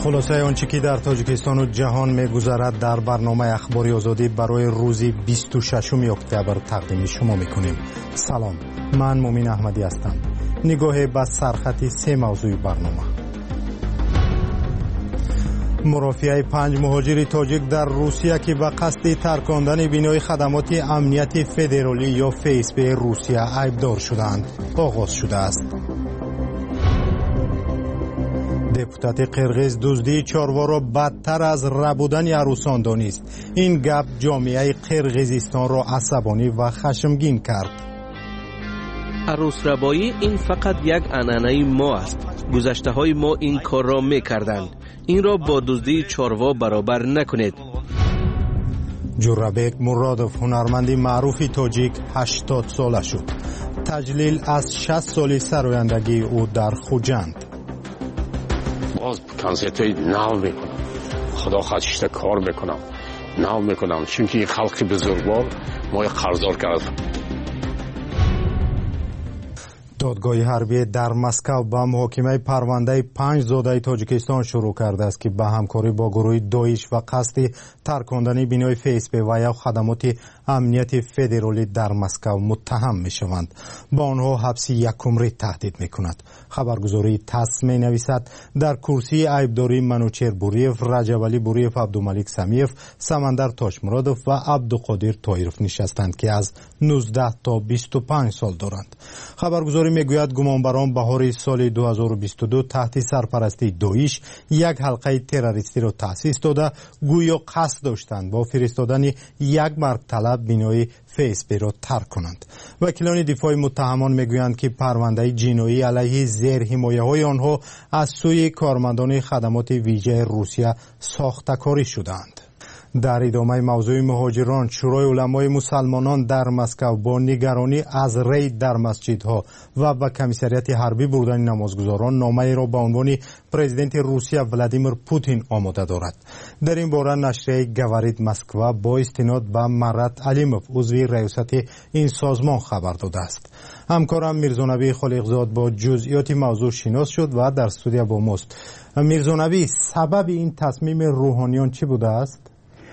خلاصه آنچه که در تاجیکستان و جهان می‌گذرد در برنامه اخباری آزادی برای روز 26 اکتبر تقدیم شما می‌کنیم. سلام، من مومین احمدی هستم. نگاه به سرخط سه موضوع برنامه. مرافعه 5 مهاجر تاجیک در روسیه که به قصد ترکاندن بینای خدمات امنیت فدرالی یا فیسب روسیه عیبدار شدند آغاز شده است. دپوتات قرغیز دزدی چاروا را بدتر از ربودن عروسان دانست. این گپ جامعه قرغیزستان را عصبانی و خشمگین کرد. عروس ربایی این فقط یک عنعنه ما است. گذشته های ما این کار را می کردند. این را با دزدی چاروا برابر نکنید. جورابک مرادوف هنرمندی معروف تاجیک 80 ساله شد. تجلیل از 60 سال سرآیندگی او در خوجند. باز کنسرت‌های نو میکنم. خدا خواهد کار میکنم. نو میکنم چون که خلق بزرگوار ما قرضدار کردم. دادگاه حربی در مسکو با محاکمه پرونده 5 زاده تاجیکستان شروع کرده است که به همکاری با گروه داعش و قصد ترکاندن بینای فیسب و یا خدمات امنیت فدرالی در مسکو متهم می شوند. با آنها حبس 1 عمری تهدید می کند. خبرگزاری تاس می نویسد در کرسی عیبداری منوچهر بوریف، رجب علی بوریف، عبدالملک سمیف، سمندر تاشمرادوف و عبدالقادر طایرف نشستند که از 19 تا 25 سال دارند. خبرگزاری میگوید گمانبران بهار سال 2022 تحت سرپرستی داعش یک حلقه تروریستی را تأسیس داده گویا قصد داشتند با فرستادن یک مرگ طلب بینای فیسب را ترک کنند. وکیلان دفاع متهمان میگویند که پرونده جنایی علیه زیر حمایه های آنها از سوی کارمندان خدمات ویژه روسیه ساخته‌کاری شدند. در ادامه موضوع مهاجران، شورای علمای مسلمانان در مسکو با نگرانی از رید در مسجدها و به کمیسریت حربی بردن نمازگزاران نامه‌ای را به عنوان پرزیدنت روسیه ولادیمیر پوتین آماده دارد. در این باره نشریه گوارید مسکو با استناد به مرات علیموف عضو ریاست این سازمان خبر داده است. همکارم میرزانبی خالقزاد با جزئیات موضوع شناس شد و در استودیو با ماست. میرزانبی، سبب این تصمیم روحانیان چی بوده است؟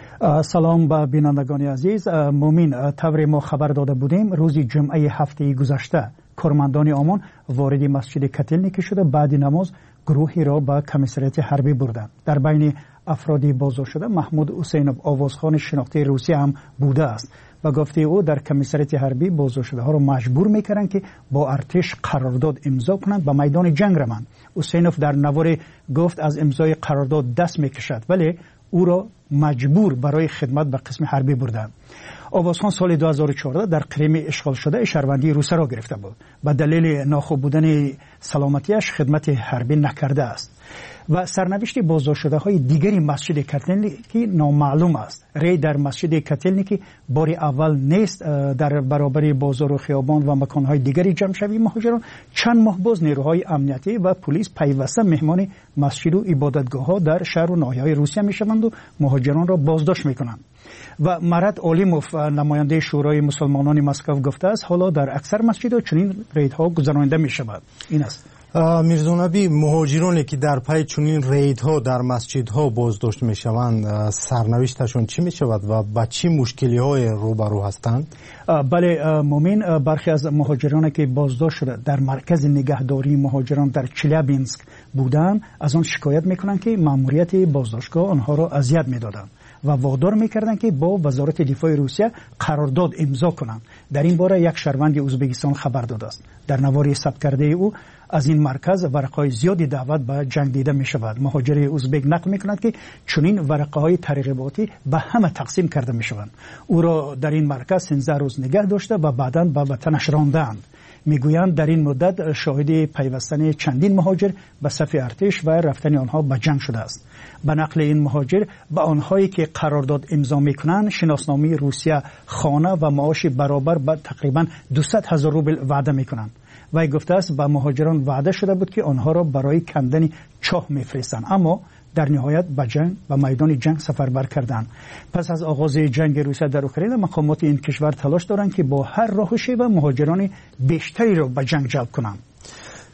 سلام به بینندگان عزیز. مومین، طوری ما خبر داده بودیم روز جمعه هفته گذشته کارمندان آمان وارد مسجد کتلنیکی شده. بعد نماز گروهی را به کمیسریت حربی بردند. در بین افرادی بازداشت شده محمود حسینوف آوازخوان شناخته روسیه هم بوده است. و گفته او در کمیسریت حربی بازداشت شده ها را مجبور میکردند که با ارتش قرارداد امضا کنند به میدان جنگ روند. حسینوف در نوار گفت از امضای قرارداد دست میکشد، ولی او را مجبور برای خدمت به قسم حربی بردند. آوازخان سال 2014 در کریم اشغال شده شهروندی روسیه را گرفته بود. به دلیل ناخوب بودن سلامتیش خدمت حربی نکرده است. و سرنوشت بازداشت شده های دیگری مسجد کتلنیکی نامعلوم است. ری در مسجد کتلنیکی بار اول نیست. در برابر بازار و خیابان و مکانهای دیگری جمع شوی مهاجران چند ماه باز نیروهای امنیتی و پلیس پیوسته مهمان مسجد و عبادتگاه ها در شهر و ناحیه‌های روسیه میشوند و مهاجران را بازداشت میکنند. و مرات علیموف نماینده شورای مسلمانان مسکو گفته است حالا در اکثر مسجدها چنین ریدها گذرانده میشود. این است. میرزانبی، مهاجرانی که در پی چنین ریدها در مسجدها بازداشت میشوند سرنوشتشون چی میشود و با چه مشکلی های روبرو هستند؟ بله مومین، برخی از مهاجرانی که بازداشت شده در مرکز نگهداری مهاجران در چلیابینسک بودند از آن شکایت میکنند که ماموریت بازداشتگاه آنها را اذیت میدادند و وادار میکردند که با وزارت دفاع روسیه قرارداد امضا کنند. در این باره یک شهروند ازبکستان خبر داده است. در نواری ثبت کرده او از این مرکز ورقه‌های زیادی دعوت به جنگ دیده می شود. مهاجر ازبک نقل می کند که چنین ورقه‌های ترغیباتی به همه تقسیم کرده می شوند. او را در این مرکز 13 روز نگه داشته و بعداً به وطنش راندند. میگویند در این مدت شاهد پیوستن چندین مهاجر به صف ارتش و رفتن آنها به جنگ شده است. به نقل این مهاجر به آنهایی که قرارداد امضا میکنند شناسنامه روسیه، خانه و معاش برابر به تقریبا 200,000 روبل وعده میکنند. وی گفته است به مهاجران وعده شده بود که آنها را برای کندن چاه میفرستند، اما در نهایت به میدان جنگ سفربر کردند. پس از آغاز جنگ روسیه در اوکراین مقامات این کشور تلاش دارند که با هر راه و شیوه مهاجران بیشتری را به جنگ جلب کنند.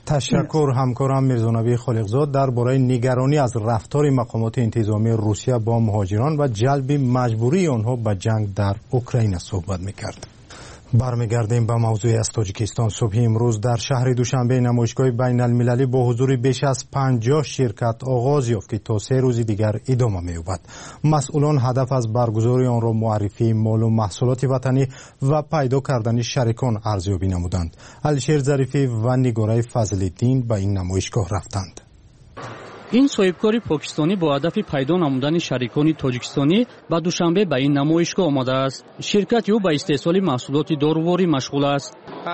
تشکر همکارم میرزانبی خالقزاد درباره نگرانی از رفتار مقامات انتظامی روسیه با مهاجران و جلب مجبوری آنها به جنگ در اوکراین صحبت میکرد. برمیگردیم به موضوع از تاجیکستان. صبح امروز در شهر دوشنبه نمایشگاه بین المللی با حضور بیش از 50 شرکت آغاز یافت که تا 3 روز دیگر ادامه می‌یابد. مسئولان هدف از برگزاری آن را معرفی مال و محصولات وطنی و پیدا کردن شریکان ارزیابی نمودند. علیشیر ظریفی و نگاره فضل‌الدین به این نمایشگاه رفتند. این صاحبکاری پاکستانی با هدف پیدا نمودن شریکان تاجیکستانی با دوشنبه به این نمایشگاه آمده است. شرکت او به استحصال محصولات داروواری مشغول است.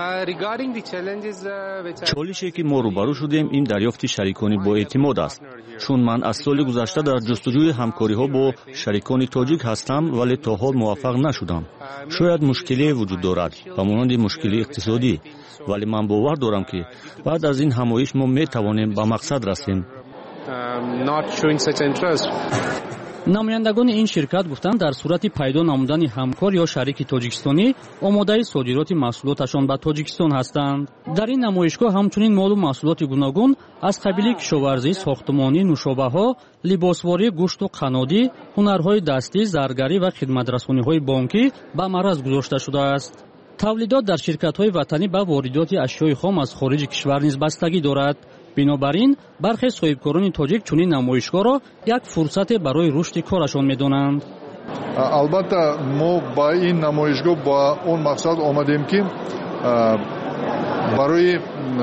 چالشی که ما روبرو شدیم این دریافت شریکانی با اعتماد است. چون من از سال گذشته در جستجوی همکاری ها با شریکان تاجیک هستم ولی تا حال موفق نشدم. شاید مشکلی وجود دارد و مانند مشکلی اقتصادی، ولی من باور دارم که بعد از این همایش ما می توانیم به مقصد رسیم. نمایندگان این شرکت گفتند در صورت پیدا نمودن همکار یا شریک تاجیکستانی آماده صادرات محصولاتشان به تاجیکستان هستند. در این نمایشگاه همچنین مال و محصولات گوناگون از قبیل کشاورزی، ساختمانی، نوشابه‌ها، لباسواری، گوشت و قنادی، هنرهای دستی، زرگری و خدمترسانی‌های بانکی به معرض گذاشته شده است. تولیدات در شرکت‌های وطنی به واردات اشیاء خام از خارج کشور نیز بستگی دارد. بنابراین برخی صاحبکاران تاجیک چنین نمایشگاه را یک فرصت برای رشد کارشان می‌دانند. البته ما با این نمایشگاه با اون مقصد آمدیم که برای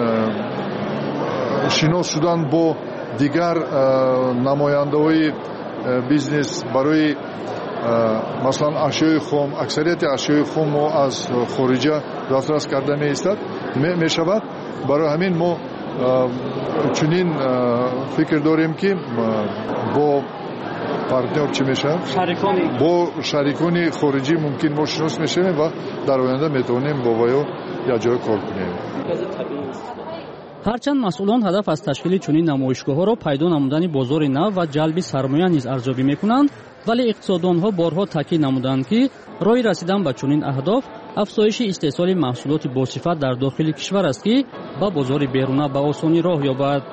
شناخت شدن با دیگر نماینده‌های بیزنس برای مثلا اشیاء خام، اکثریت اشیاء خام ما از خارج دسترس کرده می‌شود. برای همین ما چنین فکر داریم که با پارتنر چی میشه؟ با شریکان خارجی ممکن ما شناس میشیم و در آینده میتونیم با وایو یا جای کار کنیم. هرچند مسئولان هدف از تشکیل چنین نمایشگاه‌ها را پیدا نمودن بازار نو و جلب سرمایه نیز ارزیابی میکنند، ولی اقتصاددانها بارها تاکید نمودند که راه رسیدن به چنین اهداف افزایش استحصال محصولات باصفت در داخل کشور است که با بازار بیرونه به آسانی راه یابد.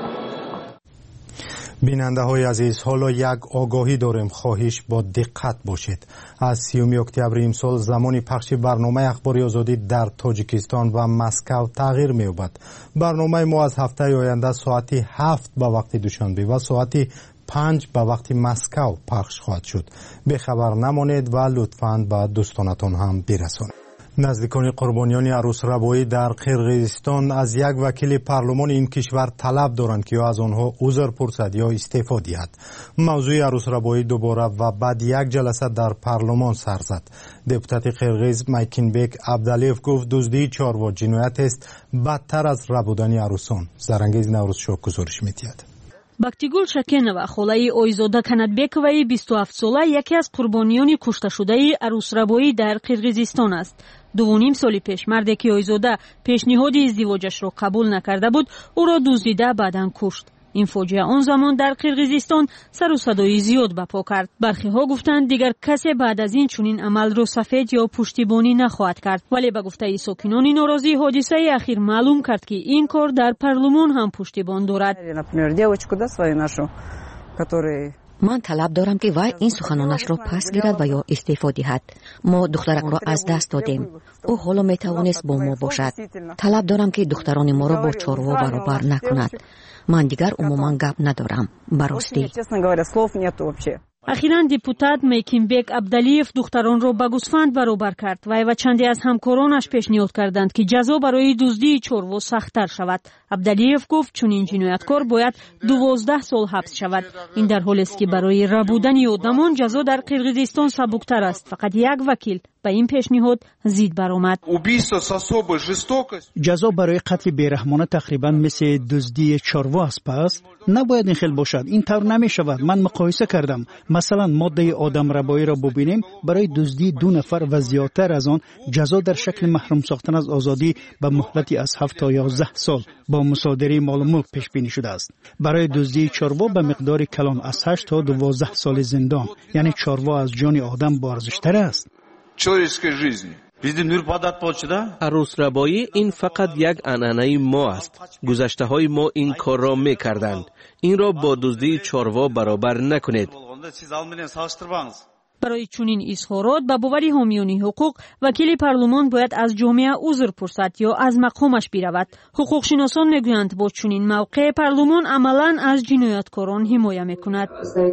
بیننده های عزیز، حالا یک آگاهی داریم، خواهش با دقت باشید. از 30 اکتبر امسال زمان پخش برنامه اخباری آزادی در تاجیکستان و مسکو تغییر می‌یابد. برنامه ما از هفته آینده ساعت 7 به وقت دوشنبه و ساعت 5 به وقت مسکو پخش خواهد شد. بخبر نمانید و لطفاً به دوستانتان هم برسانید. نزدیکان قربانیان عروس ربایی در قرقیزستان از یک وکیل پارلمان این کشور طلب دارند که یا از آنها عذر پرسد یا استعفا دهد. موضوع عروس ربایی دوباره و بعد یک جلسه در پارلمان سر زد. دپوتات قرقیز مایکینبک عبدالیف گفت دزدی چاروا جنایت است بدتر از ربودن عروسان. زرنگیز نوروز شو گزارش می‌دهد. бактигул шакенова холаи оизода канатбековаи 27 сола яке аз қурбониёни кушташудаи арусрабоӣ дар қирғизистон аст. 2.5 соли пеш марде ки оизода пешниҳоди издивоҷашро қабул накарда буд, ӯро дуздида баъдан кушт. این فوجیه آن زمان در قرقیزستان سر و صدای زیاد برپا کرد. برخی‌ها گفتند دیگر کسی بعد از این چنین عمل را سفید یا پشتیبانی نخواهد کرد. ولی به گفته ساکنان ناراضی حادثه اخیر معلوم کرد که این کار در پارلمان هم پشتیبان دارد. من طلب دارم که وای این سخنانش را پس گیرد و یا استعفا دهد. ما دخترک را از دست دادیم. او حالا می توانست با ما باشد. طلب دارم که دختران ما را با چاروا برابر نکند. من دیگر عموما گپ ندارم. براستی اخیراً депутат Мейкинбек Абдалиев духтаронро ба гӯсфанд баробар кард. Вай ва чанде аз ҳамкоронаш пешниҳод карданд ки ҷазо барои дуздии чорво сахттар шавад. Абдалиев гуфт чунин ҷинояткор бояд 12 сол ҳабс шавад. ин дар ҳолест ки барои рабудани одамон ҷазо дар Қирғизистон сабуктар аст. фақат як вакил ба ин пешниҳод зид баромад. ҷазо барои қатли бераҳмона тақрибан мисли дуздии чорво аст. пас набояд ин хел бошад. ин тавр намешавад. ман муқоиса кардам. масалан моддаи одамрабоиро бубинем, барои дуздии 2 нафар ва зиёдтар аз он ҷазо дар шакли маҳрум сохтан аз озодӣ ба муҳлати аз 7 то 11 сол با مصادره مال و ملک پیش بینی شده است. برای دزدی چاروا به مقدار کلان از 8 تا 12 سال زندان، یعنی چاروا از جان آدم با ارزش‌تر است. عروس‌ربایی این فقط یک عنعنه ما است. گذشته های ما این کار را می کردند. این را با دزدی چاروا برابر نکنید. برای چنین اظهارات به باور حامیان حقوق وکیل پارلمان باید از جامعه عذر پرسد یا از مقامش برود. حقوقشناسان میگویند با چنین موقع پارلمان عملاً از جنایتکاران حمایت میکند.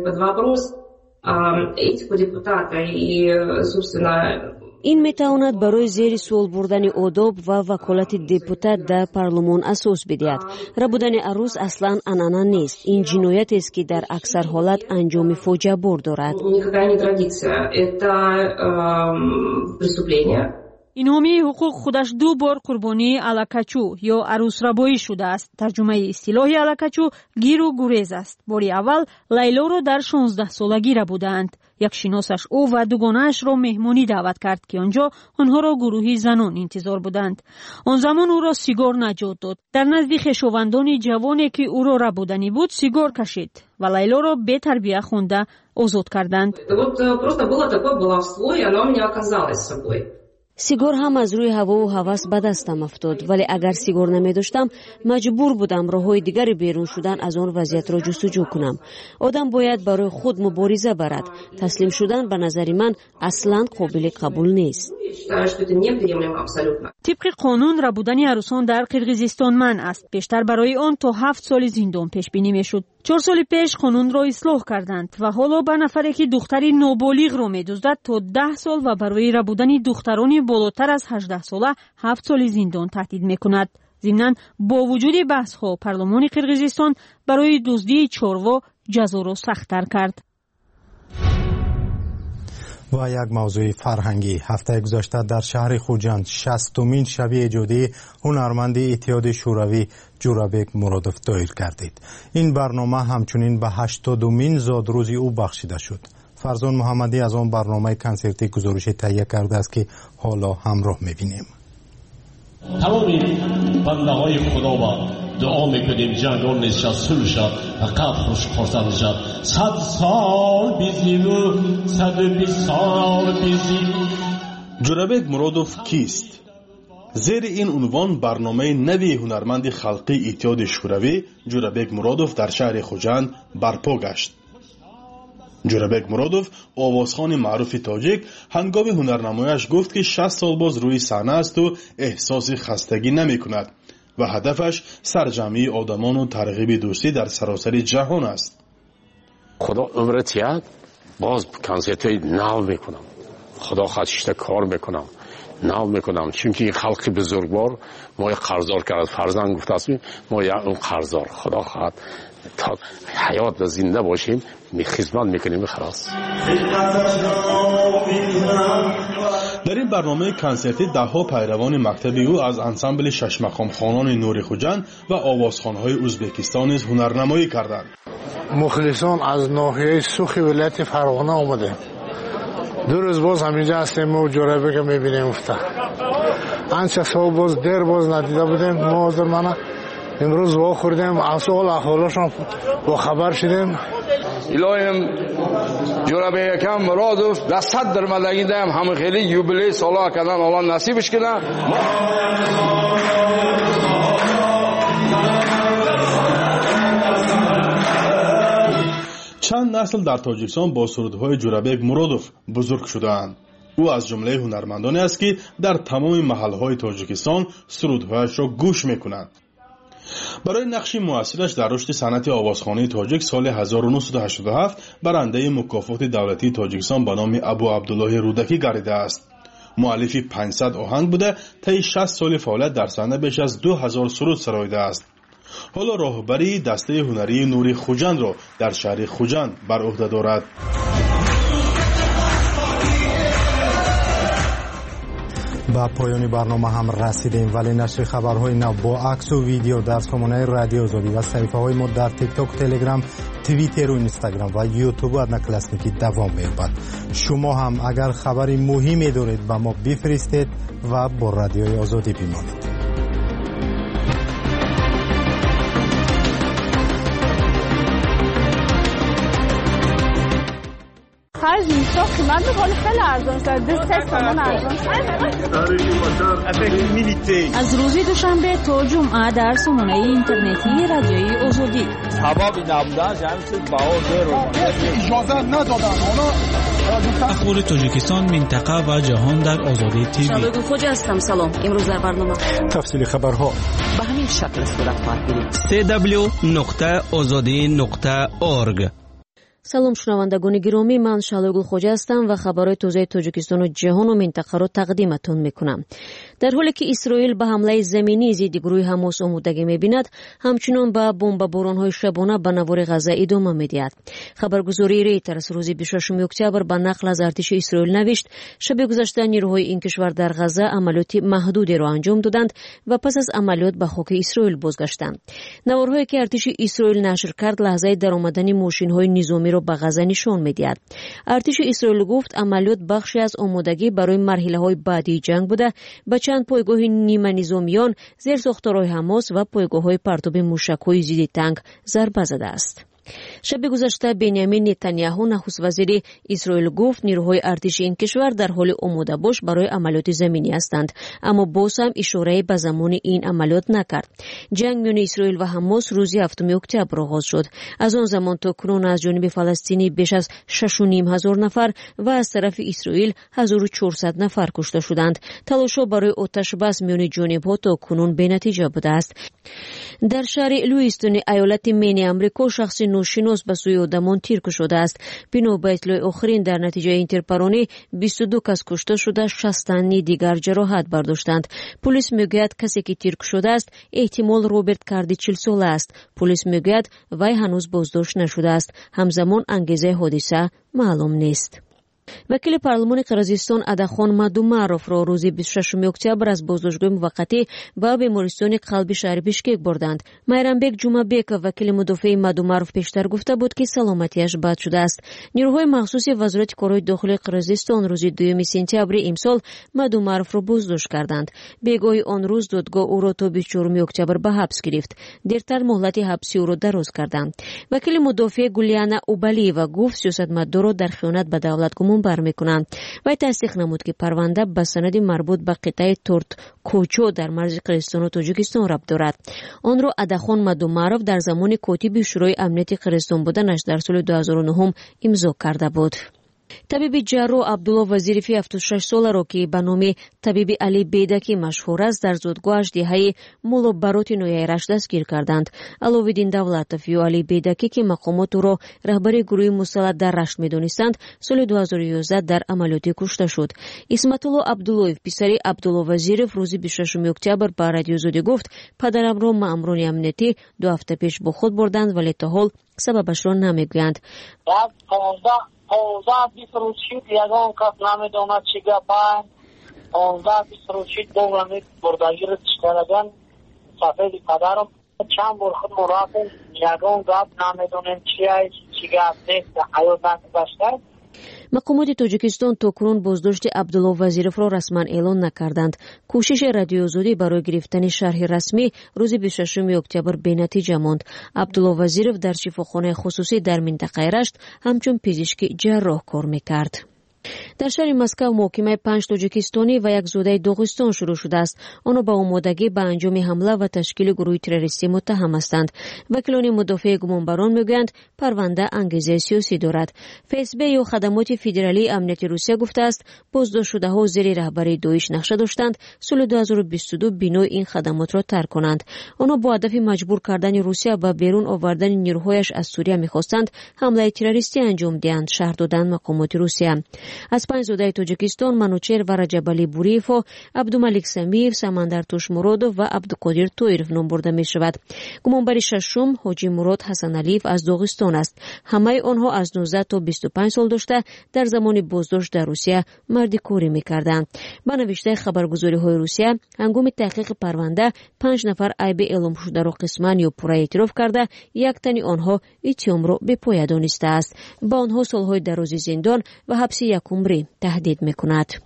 این میتواند برای زیر سوال بردن آداب و وکالت депутат در پارلمان اساس بدهد. ربودن عروس اصلا عنعنه نیست. این جنایتی است که در اکثر حالت انجام فاجعه بار دارد. این حامی حقوق خودش 2 بار قربانی الکچو یا عروس‌ربایی شده است. ترجمه اصطلاح الکچو گیر و گریز است. باری اول لیلا را در 16 سالگی ربودند. یک شناسش او و دوگانه‌اش را مهمانی دعوت کرد که آنجا آنها را گروهی زنان انتظار بودند. آن زمان او را سیگار نجات داد. در نزد خویشاوندان جوانی که او را ربودنی بود سیگار کشید و لیلا را به تربیه خوانده آزاد کردند. سیگار هم از روی هوا و هوس به دستم افتاد، ولی اگر سیگار نمی داشتم مجبور بودم راههای دیگری بیرون شدن از آن وضعیت را جستجو کنم. آدم باید برای خود مبارزه برد. تسلیم شدن به نظر من اصلا قابل قبول نیست. طبق قانون ربودن عروسان در قرقیزستان منع است. بیشتر برای آن تا 7 سال زندان پیش بینی میشد. 4 سال پیش قانون را اصلاح کردند و حالا به نفری که دختری نابالغ را می‌دزدد تا 10 سال و برای ربودن دخترانی بالاتر از 18 ساله 7 سال زندان تهدید می‌کند. ضمناً با وجود بحث‌ها پارلمان قرقیزستان برای دزدی چاروا جزا را سخت‌تر کرد. و یک موضوع فرهنگی هفته گذشته در شهر خوجند 60مین شب ایجادی هنرمند اتحاد شوروی جورابک مرادوف دایر گردید. این برنامه همچنین به 80مین زادروزی او بخشیده شد. فرزان محمدی از آن برنامه کنسرتی گزارش تهیه کرده است که حالا همراه می‌بینیم. تمامی بنده های خدا با دعا میکنیم جنگان نشد صلح شد و قبل خرسند شد. 100 سال بیزیم و 120 سال بیزیم. جورابک مرادوف کیست؟ زیر این عنوان برنامه نوی هنرمند خلقی اتحاد شوروی جورابک مرادوف در شهر خوجند برپا گشت. جورابک مرادوف آوازخوان معروف تاجیک هنگام هنرنمایش گفت که 60 سال باز روی صحنه است و احساس خستگی نمی کند و هدفش سرجمعی آدمان و ترغیب دوستی در سراسر جهان است. خدا عمرت یاد باز کنسرت نو میکنم. خدا خواهد کار میکنم. نو میکنم چون که این خلق بزرگوار ما قرضدار کرد. فرزند گفته است ما اون قرضدار خدا خواهد تا حیات و زنده باشیم خدمت میکنیم خلاص. در این برنامه کنسرتی دهها پیروان مکتب او از انسامبل شش مقام خوانان نور خوجند و آوازخوان‌های ازبکستان نیز هنرنمایی کردند. مخلصان از ناحیه سوخ ولایت فرغانه آمده. 2 روز باز همینجا هستیم و جورابک میبینیم افته. انچه سال باز دیر باز ندیده بودیم. ما حاضر منه امروز وا خوردیم از اول احوالشان با خبر شدیم. الهیم جورابک یکم مرادوف در صدر مدنی دیم همه خیلی یوبیلی سالا کردن الله نصیبش کنه. چند نسل در تاجیکستان با سرودهای جورابک مرادوف بزرگ شده‌اند. او از جمله هنرمندانی است که در تمام محلهای تاجیکستان سرودهایش را گوش می‌کنند. برای نقش موثرش در رشد صنعت آوازخوانی تاجیک سال 1987 برنده مکافات دولتی تاجیکستان به نام ابو عبدالله رودکی گردیده است. مؤلف 500 آهنگ بوده، طی 60 سال فعالیت در صحنه بیش از 2000 سرود سراییده است. حالا راهبری دسته هنری نور خوجند را در شهر خوجند بر عهده دارد. با پایان برنامه هم رسیدیم، ولی نشر خبرهای نو با عکس و ویدیو در سامانه رادیو آزادی و صفحه‌های ما در تیک تاک، تلگرام، توییتر و اینستاگرام و یوتیوب ادنا کلاسیکی دوام می‌یابد. شما هم اگر خبری مهمی دارید با ما بفرستید و با رادیوی آزادی بمانید. Каждый قیمت ولی خیلی ارزان است. 3 تومان ارزان است. از روز دوشنبه تا جمعه در سامانه اینترنتی رادیوی آزادی سبب نبودنش همین باور اجازه ندادن. اخبار تاجیکستان، منطقه و جهان در آزادی تیوی. شالوی خوجا هستم. سلام. امروز در برنامه تفصیل خبرها به همین شکل صورت خواهد گرفت. www.azadi.org. салом шунавандагони гиромӣ, ман шалойгул хоҷа ҳастам ва хабарҳои тозаи тоҷикистону ҷаҳону минтақаро тақдиматон мекунам. дар ҳоле ки исроил ба ҳамлаи заминии зидди гурӯҳи ҳамос омодагӣ мебинад, ҳамчунон ба бомбаборонҳои шабона ба навори ғаза идома медиҳад. хабаргузории Reuters рӯзи 26 октябр ба нақл аз артиши Исроил навишт, шаби гузашта нирӯҳои ин кишвар дар ғаза амалиёти маҳдудеро анҷом доданд ва пас аз амалиёт ба хоки Исроил бозгаштанд. наворҳое ки артиши Исроил нашр кард лаҳзаи даромадани мошинҳои низомиро ба ғаза нишон медиҳад. артиши Исроил гуфт амалиёт бахше аз омодагӣ барои марҳилаҳои баъдии ҷанг буда, ба чанд пойгоҳи ниманизомиён, зерсохторҳои ҳамос ва пойгоҳҳои партоби мушакҳои зидди танк зарба задааст. шаби гузашта Бенямин Нетаньяҳу, нахуст-вазири Исроил, гуфт нирӯҳои артиши ин кишвар дар ҳоли омодабош барои амалиёти заминӣ ҳастанд, аммо боз ҳам ишораи ба замони ин амалиёт накард. ҷанг миёни Исроил ва Ҳамос рӯзи 7 октябр оғоз шуд. аз он замон то кунун аз ҷониби Фаластинӣ беш аз 6,5 нафар ва аз тарафи Исроил 1400 нафар кушта шуданд. талошҳо барои оташбас миёни ҷонибҳо то кунун бенатиҷа будааст. дар шаҳри Луистони аёлати Мени, амрико, шахси ношинос ба сӯи одамон тир кушодааст. бино ба иттилои охирин, дар натиҷаи интерпаронӣ 22 кас кушта шуда, 60 дигар ҷароҳат бардоштанд. пулис мегӯяд касе ки тир кушодааст эҳтимол Роберт Карди 40 сола аст. пулис мегӯяд вай ҳанӯз боздошт нашудааст. ҳамзамон ангезаи ҳодиса маълум нест. вакили парлумони Қирғизистон Адахон Мадумаровро рӯзи 26 октябр аз боздоштгоҳи муваққатӣ ба бемористони қалби шаҳри Бишкек бурданд. Майрамбек Ҷумабеков, вакили мудофиаи Мадумаров, пештар гуфта буд ки саломатиаш бад шудааст. нирӯҳои махсуси вазорати корҳои дохилии Қирғизистон рӯзи 2 сентябри имсол Мадумаровро боздошт карданд. бегоҳи он рӯз додгоҳ ӯро то 24 октябр ба ҳабс гирифт. дертар моҳлати ҳабси ӯро дароз карданд. вакили мудофиа Гулияна Убалиева гуфт сиёсатмаддорро дар хиёнат ба давлат гумон бармекунанд. вай тасдиқ намуд ки парванда ба санади марбут ба қитъаи Торткочо дар марзи Қирғизистону Тоҷикистон рабт дорад. онро Адахон Мадумаров дар замони котиби шӯрои амнияти Қирғизистон буданаш дар соли 2009 имзо карда буд. табиби ҷарроҳ Абдулло Вазирифи 76 соларо ки ба номи табиби Али Бейдаки машҳур аст, дар зодгоҳаш диҳаи молобароти нояираш дастгир карданд. Аловиддин Давлатов ё Али Бейдаки, ки мақомот ӯро раҳбари гурӯҳи мусаллат дар Рашт медонистанд, соли 2011 дар амалиётӣ кушта шуд. Исматулло Абдуллоев, писари Абдулло Вазиров, рӯзи 26 октябр ба радиозодӣ гуфт падарамро маъмурони амнияти 2 ҳафта пеш бо худ бурданд, вале то ҳол сабабашро намегӯянд. 15 روز شد یگان کس نمیداند چی گپند. 15 روز شد دومی بردگی رو کردن سفید پدرم چند بار خود مرافع یگان گپ نمیدونیم چی گپ نیست حیات نکشته. мақомоти Тоҷикистон то кунун боздошти Абдулло Вазировро расман эълон накарданд. кӯшиши радиозодӣ барои гирифтани шарҳи расмӣ рӯзи 26 октябр бенатиҷа монд. Абдулло Вазиров дар шифохонаи хусусӣ дар минтақаи Рашт ҳамчун пизишки ҷарроҳ кор мекард. дар шаҳри Москав муҳокимаи 5 тоҷикистонӣ ва як зодаи Доғистон шурӯъ шудааст. онҳо ба омодагӣ ба анҷоми ҳамла ва ташкили гурӯҳи террористӣ муттаҳам ҳастанд. вакилони мудофиаи гумонбарон мегӯянд парванда ангезаи сиёсӣ дорад. ФСБ ё хадамоти федералии амнияти Русия гуфтааст, боздоштшудаҳо зери раҳбарии Доиш нақша доштанд соли 2022 бинои ин хадамотро тарк конанд. онҳо бо ҳадафи маҷбур кардани Русия ба берун овардани нирӯҳояш аз Сурия мехостанд ҳамлаи террористӣ анҷом диҳанд, шаҳр доданд мақомоти Русия. аз 5 зодаи Тоҷикистон Манучер ва Раҷабали Буриевҳо, Абдумалик Самиев, Самандар Тушмуродов ва Абдуқодир Тоиров ном бурда мешавад. гумонбари шашум Ҳоҷи Мурод Ҳасаналиев аз Доғистон аст. ҳамаи онҳо аз 19 то 25 сол дошта дар замони боздошт дар Русия мардикорӣ мекарданд. ба навиштаи хабаргузориҳои Русия, ҳангоми таҳқиқи парванда 5 нафар айби эъломшударо қисман ё пурра эътироф карда, як тани онҳо иттиҳомро бепоя донистааст. ба онҳо солҳои дарози зиндон ва ҳабси умрӣ таҳдид мекунад.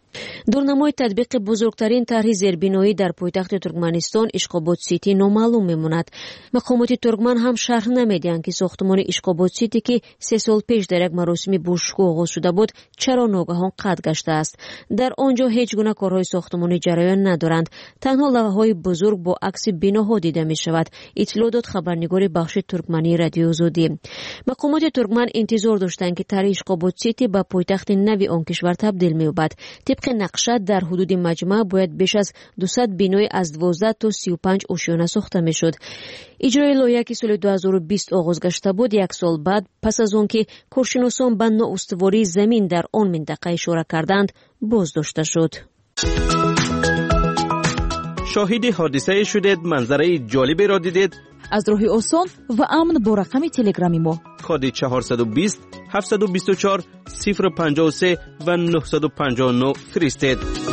дурнамои татбиқи бузургтарин тарҳи зербиноӣ дар пойтахти туркманистон ишқобод сити номаълум мемонад. мақомоти туркман ҳам шарҳ намедиҳанд ки сохтмони ишқобод сити ки 3 сол пеш дар як маросими бушкӯҳ оғоз шуда буд чаро ногаҳон қатъ гаштааст. дар он ҷо ҳеҷ гуна корҳои сохтмонӣ ҷараён надоранд. танҳо лавҳаҳои бузург бо акси биноҳо дида мешавад. иттилоъ дод хабарнигори бахши туркмании радиои озодӣ. мақомоти туркман интизор доштанд ки тарҳи ишқобод сити ба пойтахти нави он кишвар табдил меёбад. тибқи нақша дар ҳудуди маҷмӯъ бояд беш аз 200 бинои аз 12 то 35 ошёна сохта мешуд. иҷрои лоиҳа ки соли 2020 оғоз гашта буд, як сол баъд пас аз он ки коршиносон ба ноустувории замин дар он минтақа ишора карданд, боздошта шуд. шоҳиди ҳодисае шудед, манзараи ҷолиберо дидед? аз роҳи осон ва амн бо рақами телеграми мо коди 420 724 053 ва 959 фиристед.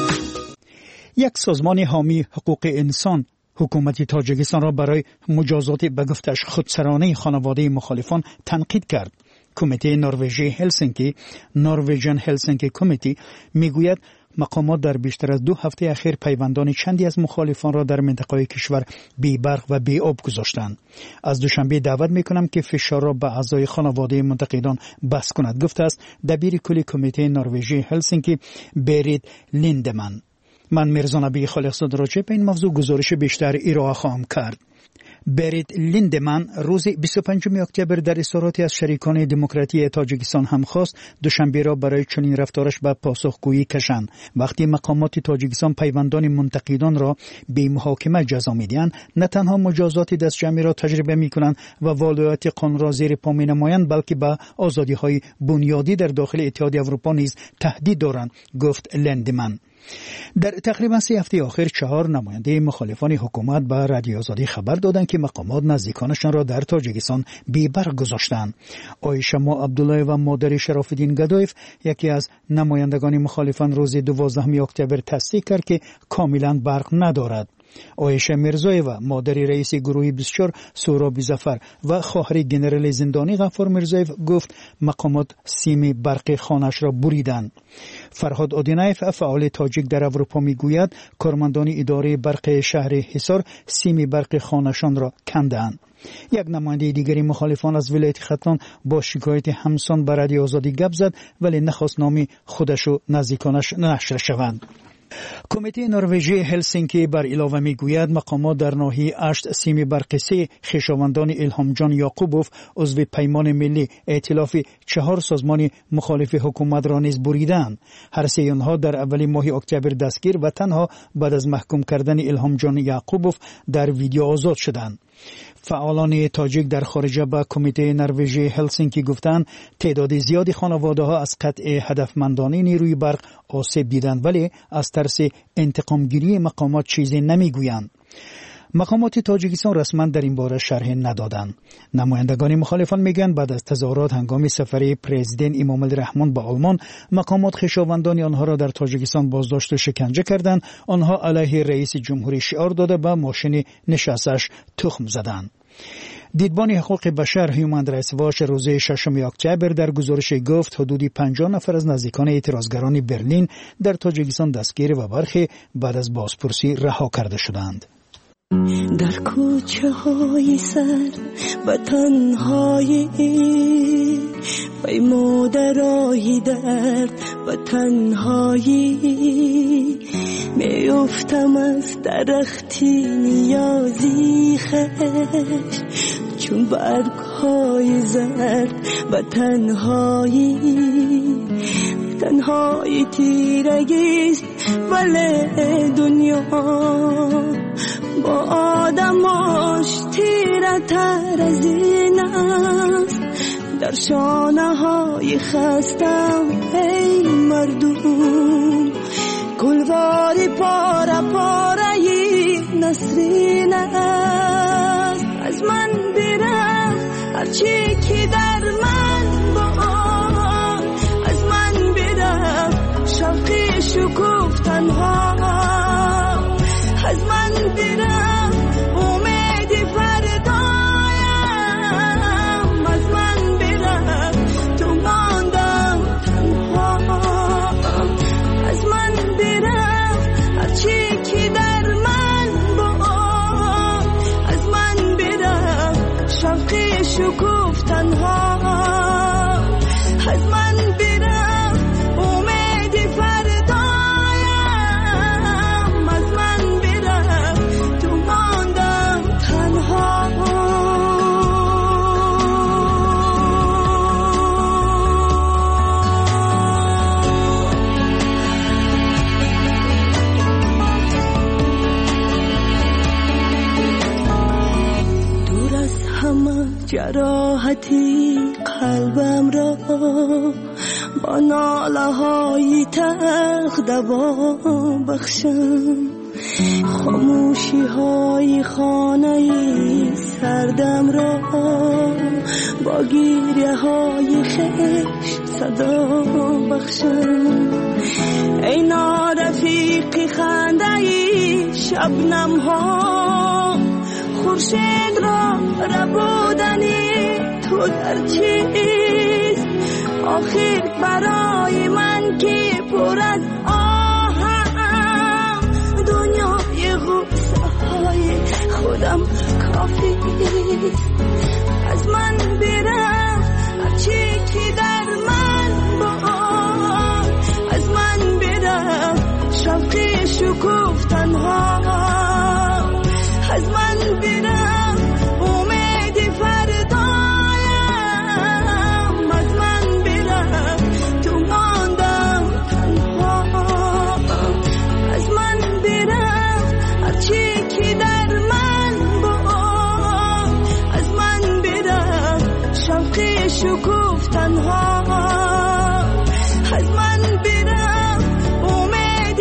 یک سازمان حامی حقوق انسان حکومت تاجیکستان را برای مجازات به گفتش خودسرانه خانواده مخالفان تنقید کرد. کمیته نروژی هلسینکی نروژن هلسینکی کمیته میگوید مقامات در بیشتر از 2 هفته اخیر پیوندان چندی از مخالفان را در منطقه کشور بی برق و بی آب گذاشتند. از دوشنبه دعوت میکنم که فشار را به اعضای خانواده منتقدان بس کند، گفته است دبیر کل کمیته نروژی هلسینکی بیریت لیندمن. من میرزا نبی خالقزاد راجع به این موضوع گزارش بیشتر ارائه خواهم کرد. بیریت لیندمن روز 25 اکتبر در اظهاراتی از شریکان دموکراتی تاجیکستان هم خواست دوشنبه را برای چنین رفتارش به پاسخگویی کشند. وقتی مقامات تاجیکستان پیوندان منتقدان را به محاکمه جزا میدهند، نه تنها مجازات دستجمعی را تجربه میکنند و ولایت قانون را زیر پا مینمایند، بلکه به آزادی‌های بنیادی در داخل اتحادیه اروپا نیز تهدید دارند، گفت لیندمن. در تقریبا 3 هفته آخر 4 نماینده مخالفان حکومت به رادیو آزادی خبر دادند که مقامات نزدیکانشان را در تاجیکستان بی برق گذاشتند. عایشه ما عبدالله و مادر شرافالدین گدایف، یکی از نمایندگان مخالفان، روز 12 اکتبر تصدیق کرد که کاملا برق ندارد. عایشه میرزایeva مادر رئیس گروه 24 سهراب ظفر و خواهر ژنرال زندانی غفار میرزایف گفت مقامات سیم برق خانه‌اش را بریدند. فرهاد آدینایف فعال تاجیک در اروپا میگوید کارمندان اداره برق شهر حصار سیم برق خانه‌شان را کندند. یک نماینده دیگری مخالفان از ولایت ختلان با شکایت همسان به رادیو آزادی گپ زد، ولی نخواست نام خودش و نزدیکانش نشر شوند. کمیته نروژی هلسینکی بر علاوه میگوید مقامات در ناحیه اشت سیم برق 3 خویشاوندان الهام جان یعقوبوف عضو پیمان ملی ائتلاف 4 سازمان مخالف حکومت را نیز بریدند. هر سه آنها در اول ماه اکتبر دستگیر و تنها بعد از محکوم کردن الهام جان یعقوبوف در ویدیو آزاد شدند. فعالان تاجیک در خارج به کمیته نروژی هلسینکی گفتند تعداد زیادی خانواده‌ها از قطع هدفمندانه نیروی برق آسیب دیدند، ولی از ترس انتقامگیری مقامات چیزی نمیگویند. مقامات تاجیکستان رسما در این باره شرح ندادند. نمایندگان مخالفان میگن بعد از تظاهرات هنگام سفر پرزیدنت امام الرحمن به آلمان، مقامات خویشاوندان آنها را در تاجیکستان بازداشت و شکنجه کردند. آنها علیه رئیس جمهوری شعار داده به ماشین نشستش تخم زدند. دیدبان حقوق بشر هیومن رایتس واچ روز 6 اکتبر در گزارش گفت حدود 50 نفر از نزدیکان اعتراضگران برلین در تاجیکستان دستگیر و برخی بعد از بازپرسی رها کرده شدند. در کوچه های سرد و تنهایی وی مادرای درد و تنهایی میافتم از درختی نیازی خش چون برگ های زرد و تنهایی تیرگیست ولی دنیا با آدماش تیره تر از این است. در شانه های خستم ای مردم گلواری پاره پاره نسرین است. از من برم هرچی که در من با از من برم شوقی شکوفتن ها از من برم امید فردایم از من برم تو ماندم تنها از من جراحتی قلبم را با ناله های تلخ دوا بخشم خاموشی های خانه سردم را با گریه های خشت صدا بخشم ای نارفیقی خنده شبنم ها خورشید را ربودنی تو در چیست آخر برای من که پر از آهم دنیای غصه های خودم کافی از من برم هرچی که در من بود از من برم شوقی شکوفتن ها از من برم امید فردایم از من برم تو ماندم تنها از من برم هرچی که در من بود از من برم شوقی شکوفتن ها از من برم امید